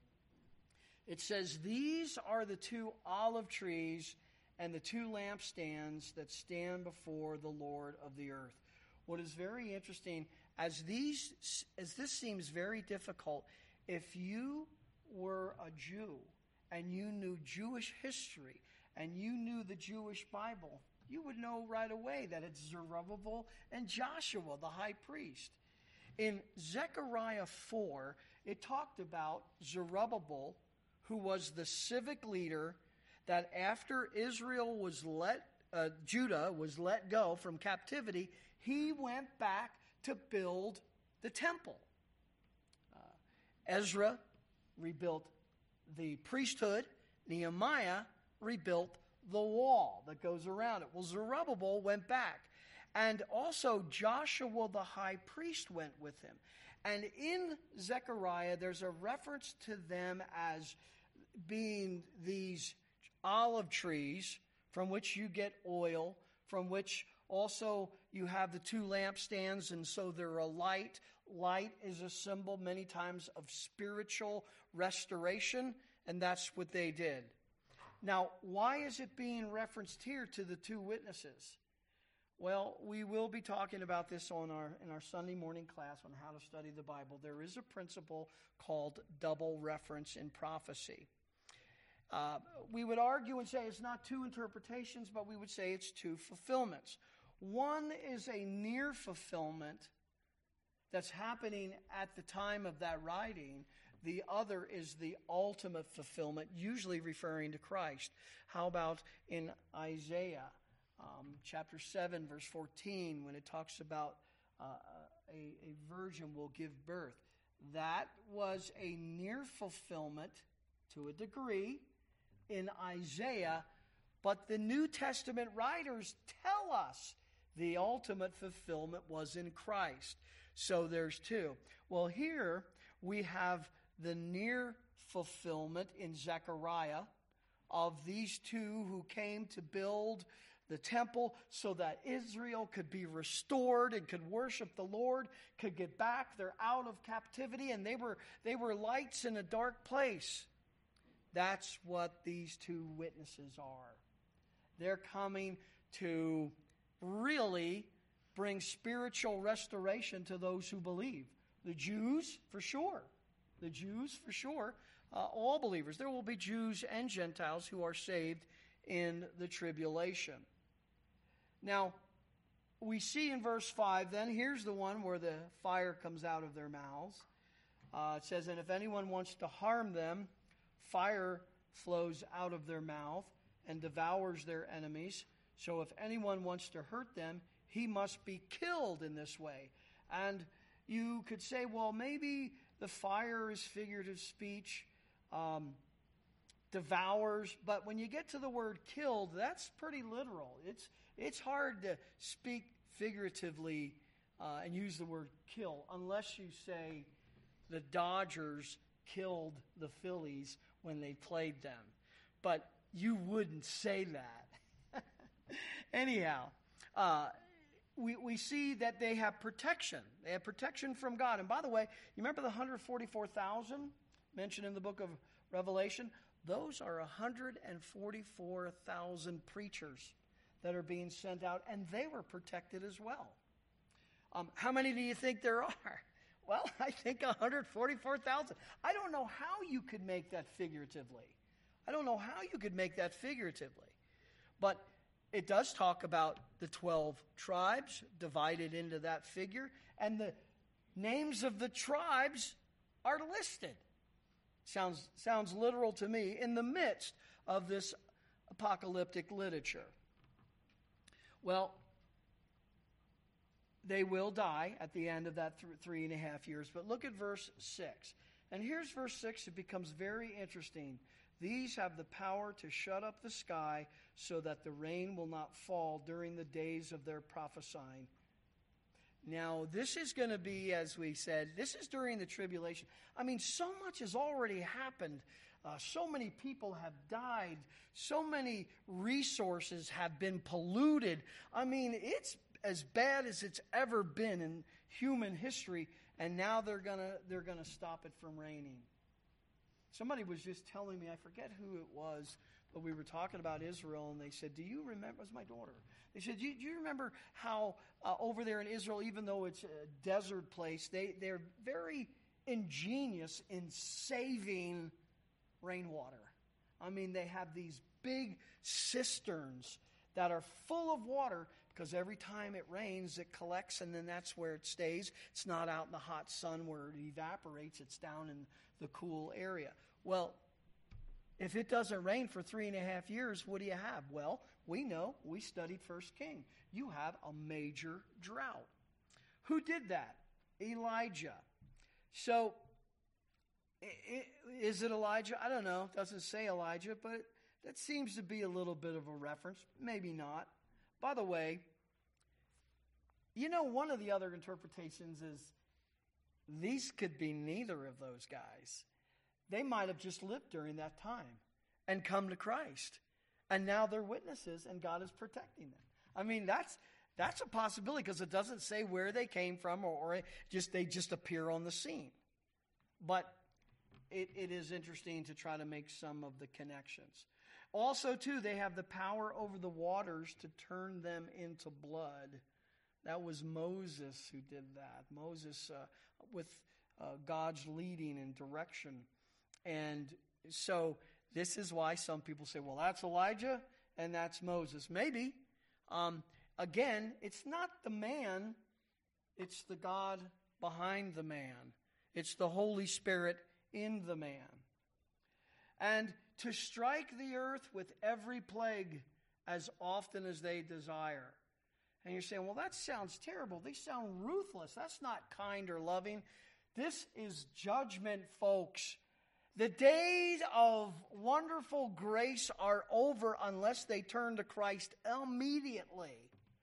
S1: It says, "These are the two olive trees and the two lampstands that stand before the Lord of the earth." What is very interesting, as these, as this seems very difficult, if you were a Jew and you knew Jewish history and you knew the Jewish Bible, you would know right away that it's Zerubbabel and Joshua, the high priest. In Zechariah four, it talked about Zerubbabel, who was the civic leader that after Israel was let, uh, Judah was let go from captivity, he went back to build the temple. Uh, Ezra rebuilt the priesthood. Nehemiah rebuilt the wall that goes around it. Well, Zerubbabel went back. And also Joshua the high priest went with him. And in Zechariah, there's a reference to them as being these olive trees from which you get oil, from which also you have the two lampstands, and so they're a light. Light is a symbol many times of spiritual restoration, and that's what they did. Now, why is it being referenced here to the two witnesses? Well, we will be talking about this on our in our Sunday morning class on how to study the Bible. There is a principle called double reference in prophecy. Uh, we would argue and say it's not two interpretations, but we would say it's two fulfillments. One is a near fulfillment that's happening at the time of that writing. The other is the ultimate fulfillment, usually referring to Christ. How about in Isaiah? Um, chapter seven, verse fourteen, when it talks about uh, a, a virgin will give birth. That was a near fulfillment to a degree in Isaiah, but the New Testament writers tell us The ultimate fulfillment was in Christ. So there's two. Well, here we have the near fulfillment in Zechariah of these two who came to build the temple so that Israel could be restored and could worship the Lord, could get back. They're out of captivity, and they were they were lights in a dark place. That's what these two witnesses are. They're coming to really bring spiritual restoration to those who believe. The Jews, for sure. The Jews, for sure. Uh, all believers. There will be Jews and Gentiles who are saved in the tribulation. Now, we see in verse five, then, here's the one where the fire comes out of their mouths. Uh, it says, and if anyone wants to harm them, fire flows out of their mouth and devours their enemies. So if anyone wants to hurt them, he must be killed in this way. And you could say, well, maybe the fire is figurative speech, um, devours. But when you get to the word killed, that's pretty literal. It's it's hard to speak figuratively uh, and use the word kill unless you say the Dodgers killed the Phillies when they played them. But you wouldn't say that. Anyhow, uh, we, we see that they have protection. They have protection from God. And by the way, you remember the one hundred forty-four thousand mentioned in the book of Revelation? Those are one hundred forty-four thousand preachers that are being sent out, and they were protected as well. Um, how many do you think there are? Well, I think one hundred forty-four thousand. I don't know how you could make that figuratively. I don't know how you could make that figuratively. But it does talk about the twelve tribes divided into that figure, and the names of the tribes are listed. Sounds, sounds literal to me in the midst of this apocalyptic literature. Well, they will die at the end of that th- three and a half years. But look at verse six. And here's verse six. It becomes very interesting. These have the power to shut up the sky so that the rain will not fall during the days of their prophesying. Now, this is going to be, as we said, this is during the tribulation. I mean, so much has already happened. Uh, so many people have died. So many resources have been polluted. I mean, it's as bad as it's ever been in human history, and now they're gonna they're gonna stop it from raining. Somebody was just telling me, I forget who it was, but we were talking about Israel, and they said, do you remember, it was my daughter. They said, do you, do you remember how uh, over there in Israel, even though it's a desert place, they, they're very ingenious in saving rainwater. I mean, they have these big cisterns that are full of water because every time it rains, it collects, and then that's where it stays. It's not out in the hot sun where it evaporates. It's down in the cool area. Well, if it doesn't rain for three and a half years, what do you have? Well, we know. We studied First King. You have a major drought. Who did that? Elijah. So, is it Elijah? I don't know. It doesn't say Elijah, but that seems to be a little bit of a reference. Maybe not. By the way, you know, one of the other interpretations is these could be neither of those guys. They might have just lived during that time and come to Christ. And now they're witnesses, and God is protecting them. I mean, that's that's a possibility because it doesn't say where they came from or, or just they just appear on the scene. But it, it is interesting to try to make some of the connections. Also, too, they have the power over the waters to turn them into blood. That was Moses who did that. Moses uh, with uh, God's leading and direction. And so this is why some people say, well, that's Elijah and that's Moses. Maybe. Um, again, it's not the man. It's the God behind the man. It's the Holy Spirit in the man. And to strike the earth with every plague as often as they desire. And you're saying, well, that sounds terrible. They sound ruthless. That's not kind or loving. This is judgment, folks. The days of wonderful grace are over unless they turn to Christ immediately.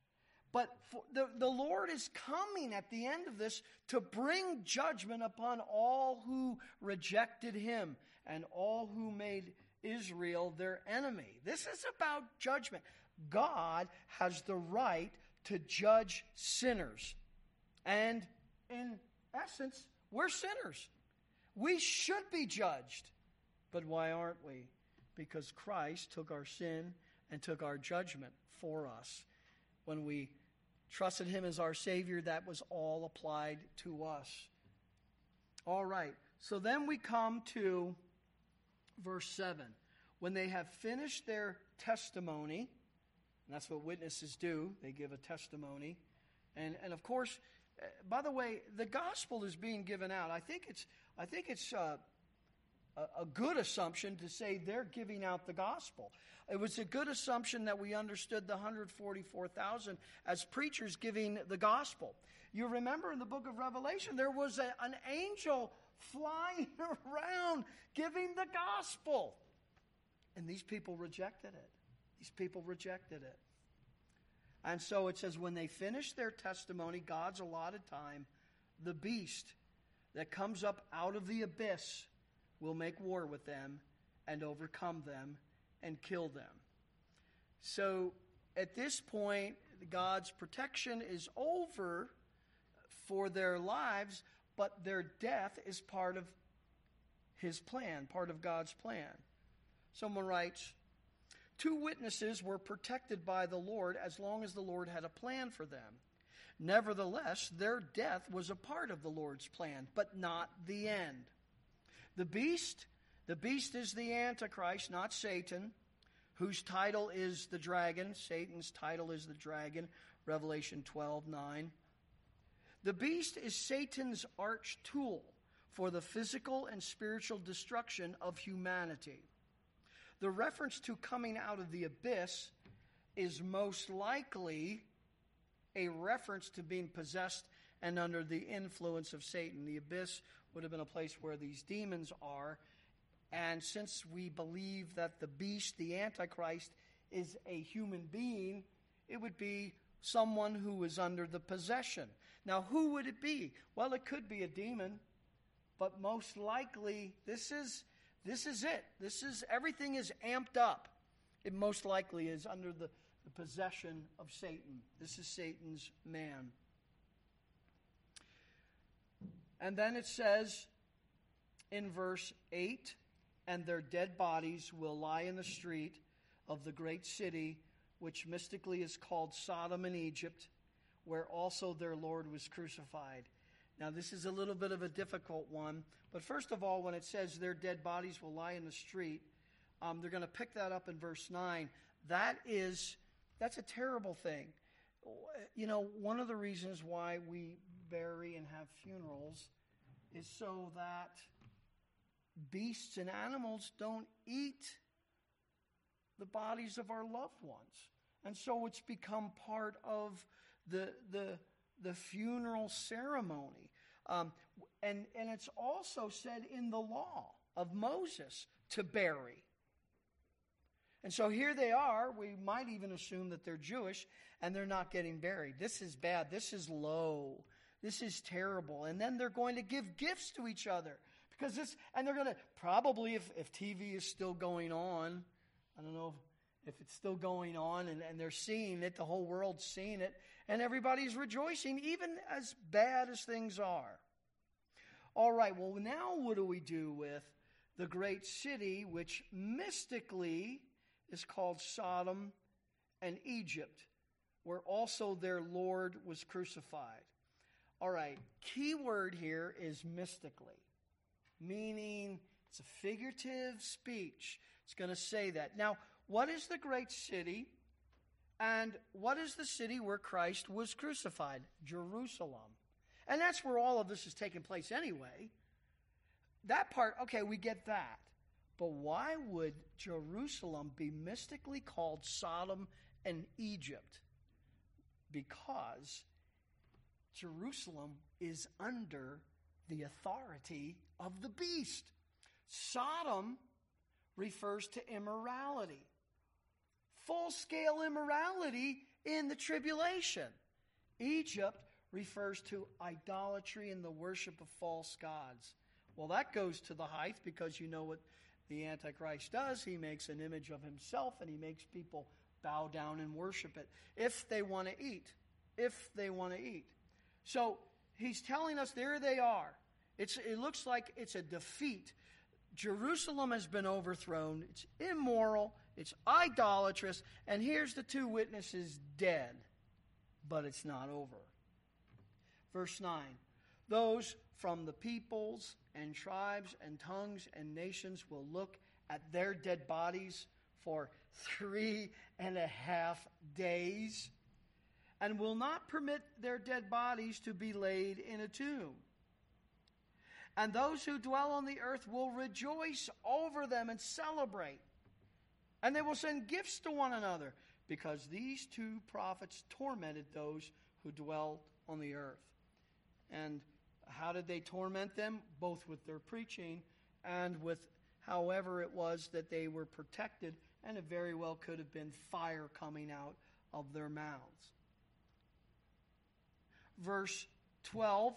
S1: But for the, the Lord is coming at the end of this to bring judgment upon all who rejected him and all who made Israel their enemy. This is about judgment. God has the right to judge sinners. And in essence, we're sinners. We should be judged. But why aren't we? Because Christ took our sin and took our judgment for us. When we trusted him as our Savior, that was all applied to us. All right. So then we come to verse seven. When they have finished their testimony, and that's what witnesses do, they give a testimony. And and of course, uh, by the way, the gospel is being given out. I think it's I think it's uh, a, a good assumption to say they're giving out the gospel. It was a good assumption that we understood the one hundred forty-four thousand as preachers giving the gospel. You remember in the book of Revelation, there was a, an angel flying around giving the gospel. And these people rejected it. These people rejected it. And so it says, when they finish their testimony, God's allotted time, the beast that comes up out of the abyss will make war with them and overcome them and kill them. So at this point, God's protection is over for their lives, but their death is part of his plan, part of God's plan. Someone writes, two witnesses were protected by the Lord as long as the Lord had a plan for them. Nevertheless, their death was a part of the Lord's plan, but not the end. The beast, the beast is the Antichrist, not Satan, whose title is the dragon. Satan's title is the dragon, Revelation twelve nine. The beast is Satan's arch tool for the physical and spiritual destruction of humanity. The reference to coming out of the abyss is most likely a reference to being possessed and under the influence of Satan. The abyss would have been a place where these demons are. And since we believe that the beast, the Antichrist, is a human being, it would be someone who is under the possession. Now, who would it be? Well, it could be a demon, but most likely this is this is it. This is everything is amped up. It most likely is under the, the possession of Satan. This is Satan's man. And then it says in verse eight, and their dead bodies will lie in the street of the great city, which mystically is called Sodom and Egypt, where also their Lord was crucified. Now, this is a little bit of a difficult one. But first of all, when it says their dead bodies will lie in the street, um, they're going to pick that up in verse nine. That is, that's a terrible thing. You know, one of the reasons why we bury and have funerals is so that beasts and animals don't eat the bodies of our loved ones. And so it's become part of the the the funeral ceremony. Um, and, and it's also said in the law of Moses to bury. And so here they are. We might even assume that they're Jewish and they're not getting buried. This is bad. This is low. This is terrible. And then they're going to give gifts to each other. Because this, and they're going to, probably if, if T V is still going on, I don't know if, if it's still going on and, and they're seeing it, the whole world's seeing it, and everybody's rejoicing, even as bad as things are. All right, well, now what do we do with the great city, which mystically is called Sodom and Egypt, where also their Lord was crucified? All right, key word here is mystically, meaning it's a figurative speech. It's going to say that. Now, what is the great city? And what is the city where Christ was crucified? Jerusalem. And that's where all of this is taking place anyway. That part, okay, we get that. But why would Jerusalem be mystically called Sodom and Egypt? Because Jerusalem is under the authority of the beast. Sodom refers to immorality. Full-scale immorality in the tribulation. Egypt refers to idolatry and the worship of false gods. Well, that goes to the height because you know what the Antichrist does. He makes an image of himself and he makes people bow down and worship it if they want to eat. If they want to eat. So he's telling us there they are. It's, it looks like it's a defeat. Jerusalem has been overthrown. It's immoral. It's idolatrous. And here's the two witnesses dead. But it's not over. Verse nine. Those from the peoples and tribes and tongues and nations will look at their dead bodies for three and a half days and will not permit their dead bodies to be laid in a tomb. And those who dwell on the earth will rejoice over them and celebrate. And they will send gifts to one another because these two prophets tormented those who dwelled on the earth. And how did they torment them? Both with their preaching and with however it was that they were protected, and it very well could have been fire coming out of their mouths. Verse twelve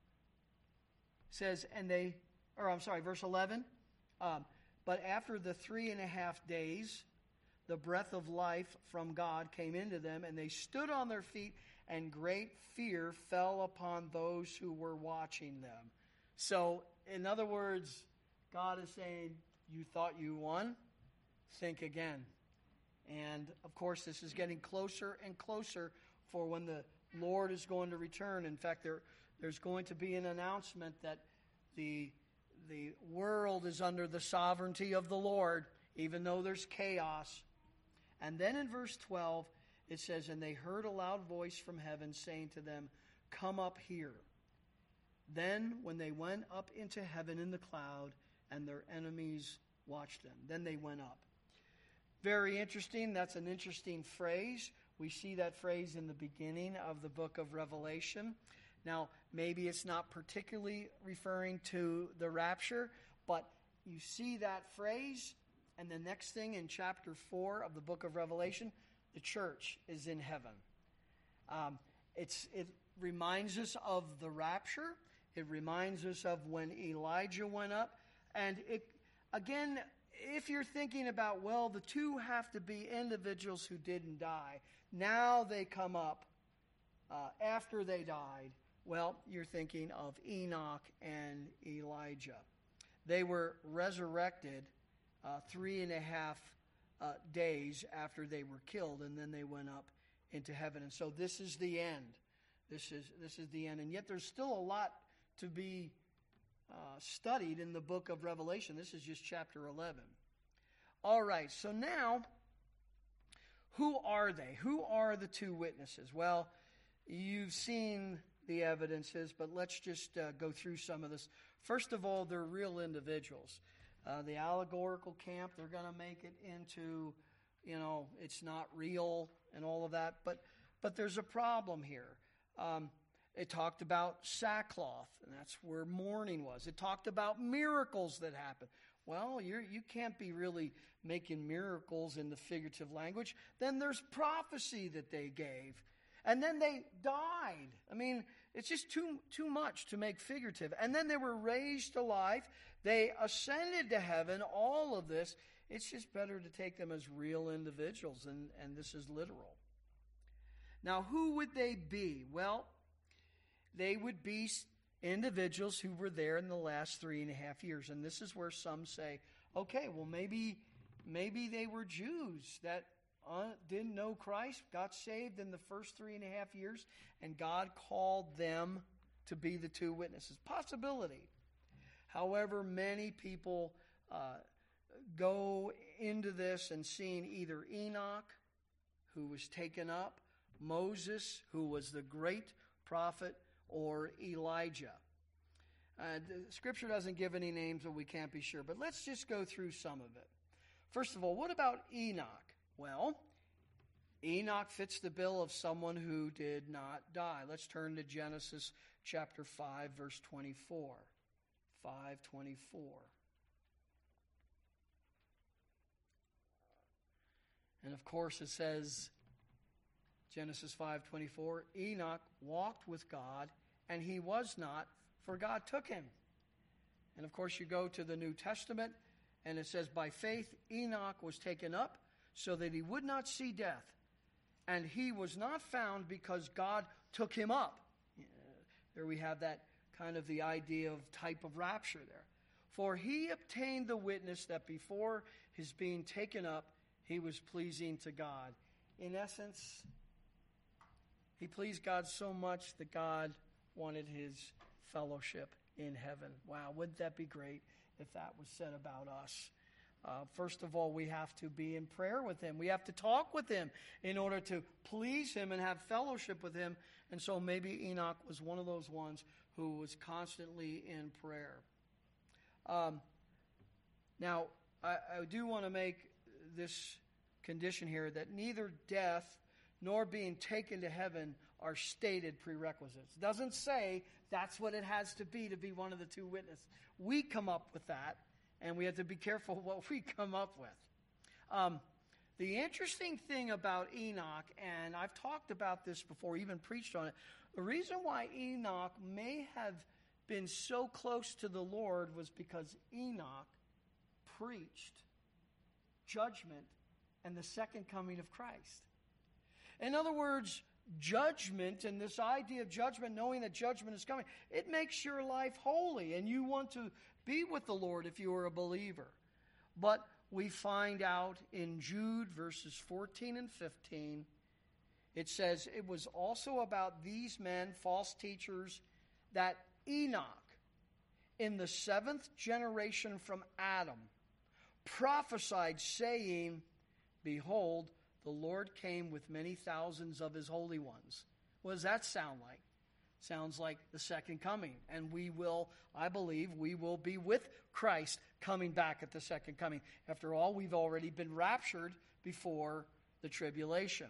S1: says, and they, or I'm sorry, verse eleven, um, but after the three and a half days, the breath of life from God came into them, and they stood on their feet, and great fear fell upon those who were watching them. So, in other words, God is saying, you thought you won? Think again. And, of course, this is getting closer and closer for when the Lord is going to return. In fact, there, there's going to be an announcement that the, the world is under the sovereignty of the Lord, even though there's chaos. And then in verse twelve, it says, and they heard a loud voice from heaven saying to them, come up here. Then when they went up into heaven in the cloud, and their enemies watched them, then they went up. Very interesting. That's an interesting phrase. We see that phrase in the beginning of the book of Revelation. Now, maybe it's not particularly referring to the rapture, but you see that phrase, and the next thing in chapter four of the book of Revelation, the church is in heaven. Um, it's, it reminds us of the rapture. It reminds us of when Elijah went up. And it, again, if you're thinking about, well, the two have to be individuals who didn't die. Now they come up uh, after they died. Well, you're thinking of Enoch and Elijah. They were resurrected uh, three and a half Uh, days after they were killed, and then they went up into heaven. And so this is the end. This is this is the end. And yet there's still a lot to be uh, studied in the book of Revelation. This is just chapter eleven. All right, so now, who are they? Who are the two witnesses? Well, you've seen the evidences, but let's just uh, go through some of this. First of all, they're real individuals. Uh, the allegorical camp, they're going to make it into, you know, it's not real and all of that. But but there's a problem here. Um, it talked about sackcloth, and that's where mourning was. It talked about miracles that happened. Well, you're, you can't be really making miracles in the figurative language. Then there's prophecy that they gave. And then they died. I mean, it's just too too much to make figurative. And then they were raised to life. They ascended to heaven. All of this, it's just better to take them as real individuals, and, and this is literal. Now, who would they be? Well, they would be individuals who were there in the last three and a half years. And this is where some say, okay, well, maybe, maybe they were Jews that Uh, didn't know Christ, got saved in the first three and a half years, and God called them to be the two witnesses. Possibility. However, many people uh, go into this and seeing either Enoch, who was taken up, Moses, who was the great prophet, or Elijah. Uh, the Scripture doesn't give any names, so we can't be sure, but let's just go through some of it. First of all, what about Enoch? Well, Enoch fits the bill of someone who did not die. Let's turn to Genesis chapter five, verse twenty-four. five twenty-four. And of course it says, Genesis five twenty-four, Enoch walked with God, and he was not, for God took him. And of course, you go to the New Testament, and it says, by faith Enoch was taken up, so that he would not see death. And he was not found because God took him up. There we have that kind of the idea of type of rapture there. For he obtained the witness that before his being taken up, he was pleasing to God. In essence, he pleased God so much that God wanted his fellowship in heaven. Wow, wouldn't that be great if that was said about us? Uh, first of all, we have to be in prayer with him. We have to talk with him in order to please him and have fellowship with him. And so maybe Enoch was one of those ones who was constantly in prayer. Um, now, I, I do want to make this condition here that neither death nor being taken to heaven are stated prerequisites. It doesn't say that's what it has to be to be one of the two witnesses. We come up with that, and we have to be careful what we come up with. Um, the interesting thing about Enoch, and I've talked about this before, even preached on it, the reason why Enoch may have been so close to the Lord was because Enoch preached judgment and the second coming of Christ. In other words, judgment and this idea of judgment, knowing that judgment is coming, it makes your life holy, and you want to be with the Lord if you are a believer. But we find out in Jude verses fourteen and fifteen, it says, it was also about these men, false teachers, that Enoch, in the seventh generation from Adam, prophesied, saying, behold, the Lord came with many thousands of his holy ones. What does that sound like? Sounds like the second coming. And we will, I believe, we will be with Christ coming back at the second coming. After all, we've already been raptured before the tribulation.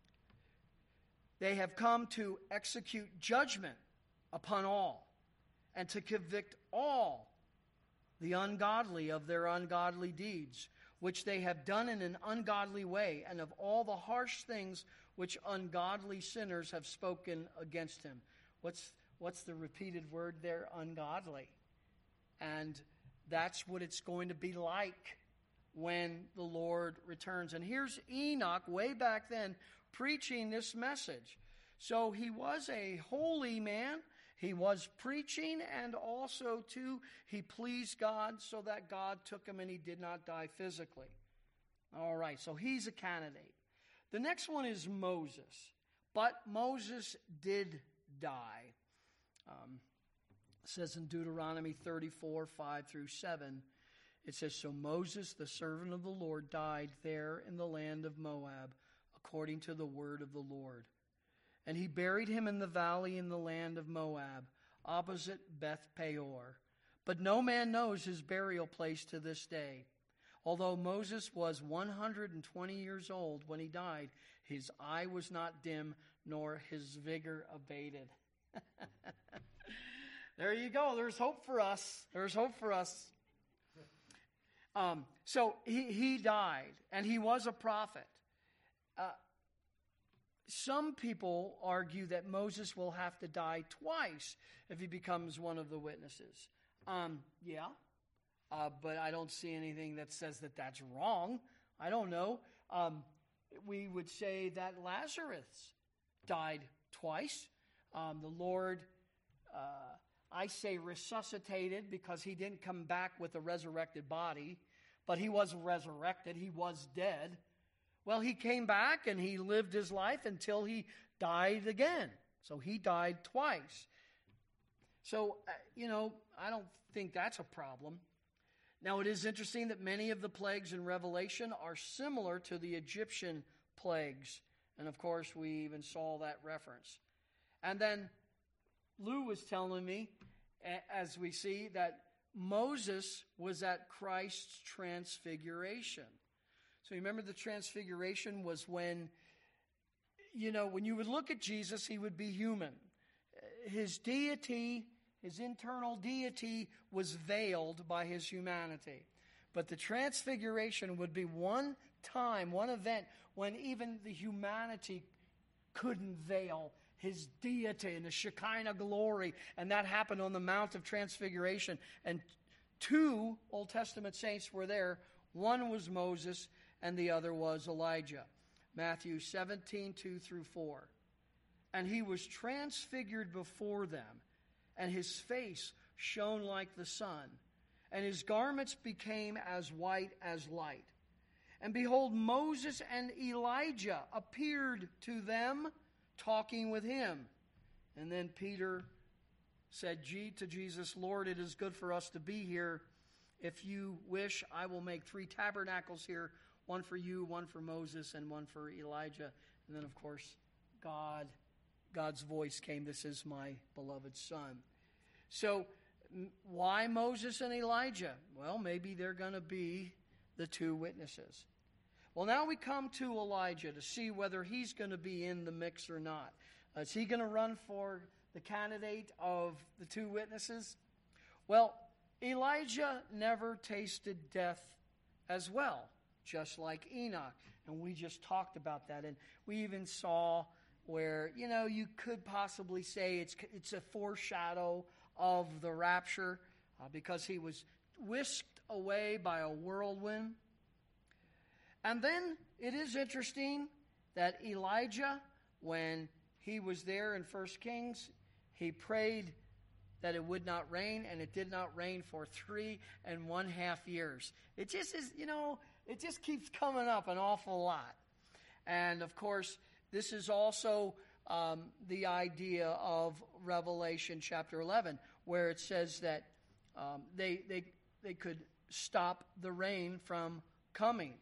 S1: They have come to execute judgment upon all and to convict all the ungodly of their ungodly deeds, which they have done in an ungodly way, and of all the harsh things which ungodly sinners have spoken against him. What's, what's the repeated word there? Ungodly. And that's what it's going to be like when the Lord returns. And here's Enoch way back then preaching this message. So he was a holy man. He was preaching, and also, too, he pleased God so that God took him and he did not die physically. All right, so he's a candidate. The next one is Moses. But Moses did die. Um, it says in Deuteronomy thirty-four, five through seven, it says, so Moses, the servant of the Lord, died there in the land of Moab, according to the word of the Lord. And he buried him in the valley in the land of Moab, opposite Beth Peor. But no man knows his burial place to this day. Although Moses was one hundred twenty years old when he died, his eye was not dim, nor his vigor abated. There you go. There's hope for us. There's hope for us. Um, so he, he died, and he was a prophet. Uh, Some people argue that Moses will have to die twice if he becomes one of the witnesses. Um, yeah, uh, but I don't see anything that says that that's wrong. I don't know. Um, we would say that Lazarus died twice. Um, the Lord, uh, I say resuscitated because he didn't come back with a resurrected body, but he was resurrected. He was dead. Well, he came back and he lived his life until he died again. So he died twice. So, uh, you know, I don't think that's a problem. Now, it is interesting that many of the plagues in Revelation are similar to the Egyptian plagues. And, of course, we even saw that reference. And then Lou was telling me, as we see, that Moses was at Christ's transfiguration. So remember, the transfiguration was when, you know, when you would look at Jesus, he would be human. His deity, his internal deity was veiled by his humanity. But the transfiguration would be one time, one event, when even the humanity couldn't veil his deity and the Shekinah glory. And that happened on the Mount of Transfiguration. And two Old Testament saints were there. One was Moses and the other was Elijah. Matthew seventeen, two through four. And he was transfigured before them, and his face shone like the sun, and his garments became as white as light. And behold, Moses and Elijah appeared to them, talking with him. And then Peter said G to Jesus, Lord, it is good for us to be here. If you wish, I will make three tabernacles here, one for you, one for Moses, and one for Elijah. And then, of course, God, God's voice came, this is my beloved Son. So, why Moses and Elijah? Well, maybe they're going to be the two witnesses. Well, now we come to Elijah to see whether he's going to be in the mix or not. Is he going to run for the candidate of the two witnesses? Well, Elijah never tasted death as well, just like Enoch. And we just talked about that. And we even saw where, you know, you could possibly say it's it's a foreshadow of the rapture uh, because he was whisked away by a whirlwind. And then it is interesting that Elijah, when he was there in First Kings, he prayed that it would not rain, and it did not rain for three and one half years. It just is, you know, it just keeps coming up an awful lot. And of course, this is also um, the idea of Revelation chapter eleven, where it says that um, they, they, they could stop the rain from coming.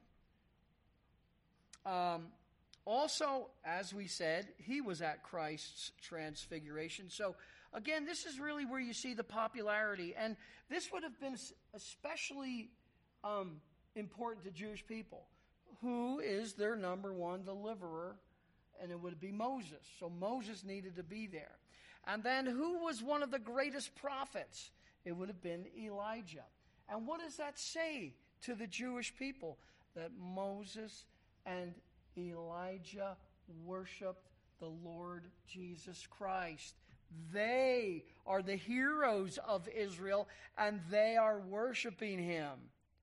S1: Um, also, as we said, he was at Christ's transfiguration. So, again, this is really where you see the popularity. And this would have been especially um, important to Jewish people. Who is their number one deliverer? And it would be Moses. So Moses needed to be there. And then who was one of the greatest prophets? It would have been Elijah. And what does that say to the Jewish people? That Moses and Elijah worshiped the Lord Jesus Christ. They are the heroes of Israel, and they are worshiping him.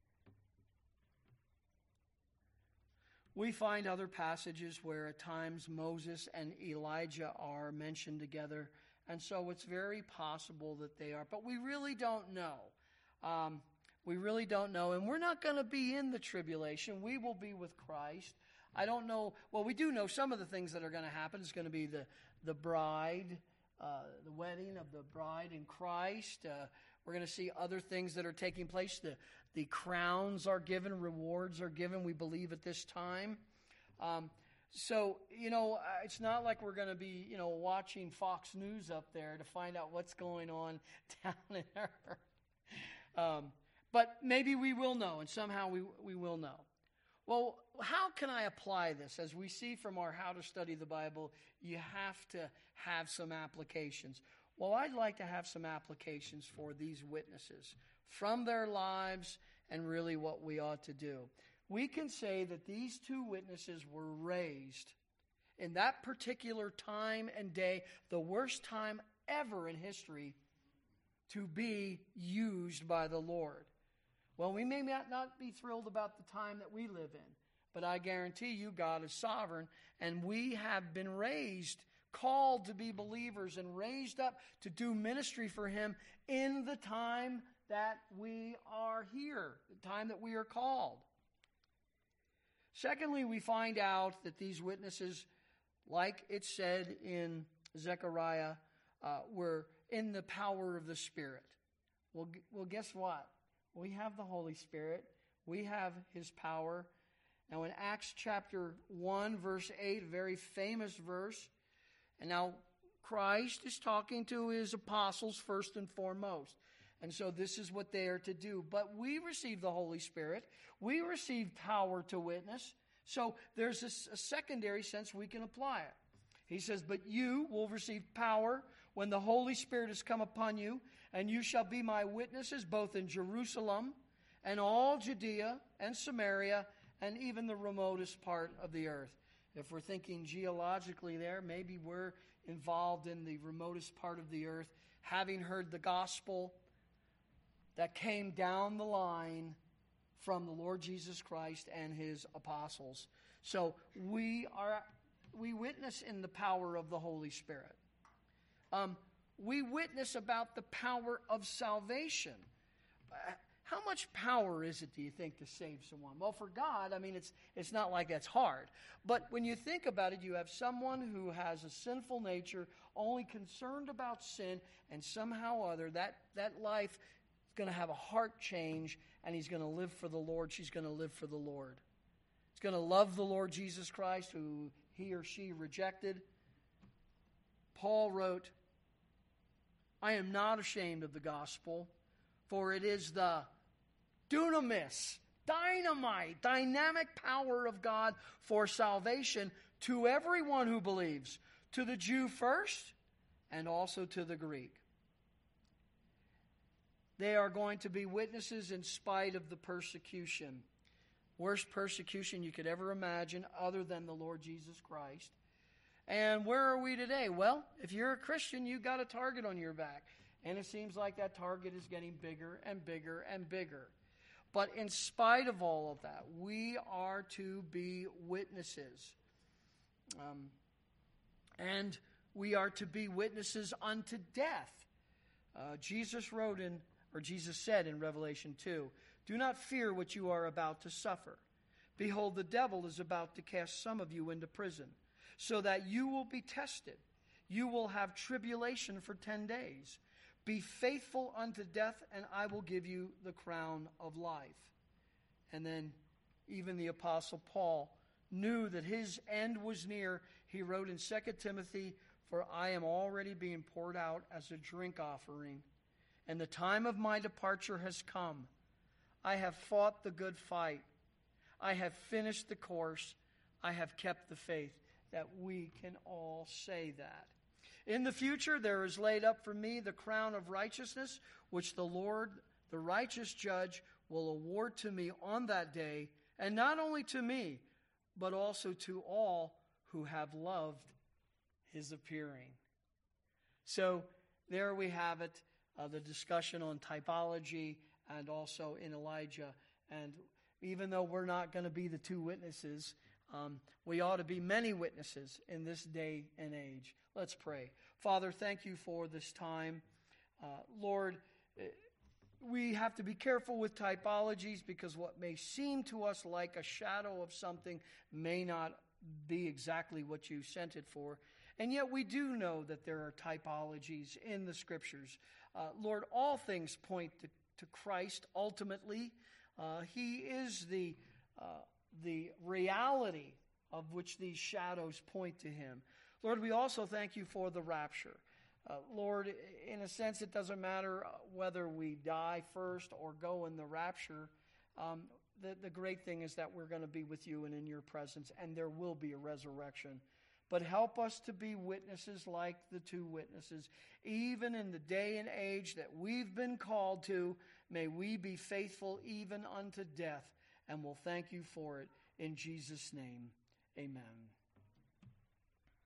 S1: We find other passages where at times Moses and Elijah are mentioned together, and so it's very possible that they are. But we really don't know. Um, we really don't know, and we're not going to be in the tribulation. We will be with Christ. I don't know. Well, we do know some of the things that are going to happen. It's going to be the, the bride, uh, the wedding of the bride in Christ. Uh, we're going to see other things that are taking place. The, the crowns are given, rewards are given, we believe, at this time. Um, so, you know, it's not like we're going to be, you know, watching Fox News up there to find out what's going on down in Earth. Um, but maybe we will know, and somehow we we will know. Well, how can I apply this? As we see from our How to Study the Bible, you have to have some applications. Well, I'd like to have some applications for these witnesses from their lives and really what we ought to do. We can say that these two witnesses were raised in that particular time and day, the worst time ever in history, to be used by the Lord. Well, we may not be thrilled about the time that we live in, but I guarantee you God is sovereign, and we have been raised, called to be believers, and raised up to do ministry for him in the time that we are here, the time that we are called. Secondly, we find out that these witnesses, like it said in Zechariah, uh, were in the power of the Spirit. Well, well, guess what? We have the Holy Spirit. We have his power. Now in Acts chapter one, verse eight, a very famous verse, and now Christ is talking to his apostles first and foremost. And so this is what they are to do. But we receive the Holy Spirit. We receive power to witness. So there's a, a secondary sense we can apply it. He says, but you will receive power when the Holy Spirit has come upon you, and you shall be my witnesses both in Jerusalem and all Judea and Samaria and even the remotest part of the earth. If we're thinking geologically there, maybe we're involved in the remotest part of the earth, having heard the gospel that came down the line from the Lord Jesus Christ and his apostles. So we are we witness in the power of the Holy Spirit. Um, we witness about the power of salvation. How much power is it, do you think, to save someone? Well, for God, I mean, it's it's not like that's hard. But when you think about it, you have someone who has a sinful nature, only concerned about sin, and somehow or other, that, that life is going to have a heart change, and he's going to live for the Lord. She's going to live for the Lord. He's going to love the Lord Jesus Christ, who he or she rejected. Paul wrote, I am not ashamed of the gospel, for it is the dunamis, dynamite, dynamic power of God for salvation to everyone who believes, to the Jew first and also to the Greek. They are going to be witnesses in spite of the persecution. Worst persecution you could ever imagine other than the Lord Jesus Christ. And where are we today? Well, if you're a Christian, you've got a target on your back. And it seems like that target is getting bigger and bigger and bigger. But in spite of all of that, we are to be witnesses. Um, and we are to be witnesses unto death. Uh, Jesus wrote in, or Jesus said in Revelation two, do not fear what you are about to suffer. Behold, the devil is about to cast some of you into prison, so that you will be tested. You will have tribulation for ten days. Be faithful unto death, and I will give you the crown of life. And then even the Apostle Paul knew that his end was near. He wrote in Second Timothy, for I am already being poured out as a drink offering, and the time of my departure has come. I have fought the good fight. I have finished the course. I have kept the faith. That we can all say that. In the future, there is laid up for me the crown of righteousness, which the Lord, the righteous judge, will award to me on that day, and not only to me, but also to all who have loved his appearing. So there we have it, uh, the discussion on typology and also in Elijah. And even though we're not going to be the two witnesses, Um, we ought to be many witnesses in this day and age. Let's pray. Father, thank you for this time. Uh, Lord, we have to be careful with typologies because what may seem to us like a shadow of something may not be exactly what you sent it for. And yet we do know that there are typologies in the Scriptures. Uh, Lord, all things point to, to Christ ultimately. Uh, he is the... Uh, the reality of which these shadows point to him. Lord, we also thank you for the rapture. Uh, Lord, in a sense, it doesn't matter whether we die first or go in the rapture. Um, the, the great thing is that we're going to be with you and in your presence, and there will be a resurrection. But help us to be witnesses like the two witnesses. Even in the day and age that we've been called to, may we be faithful even unto death. And we'll thank you for it in Jesus' name. Amen.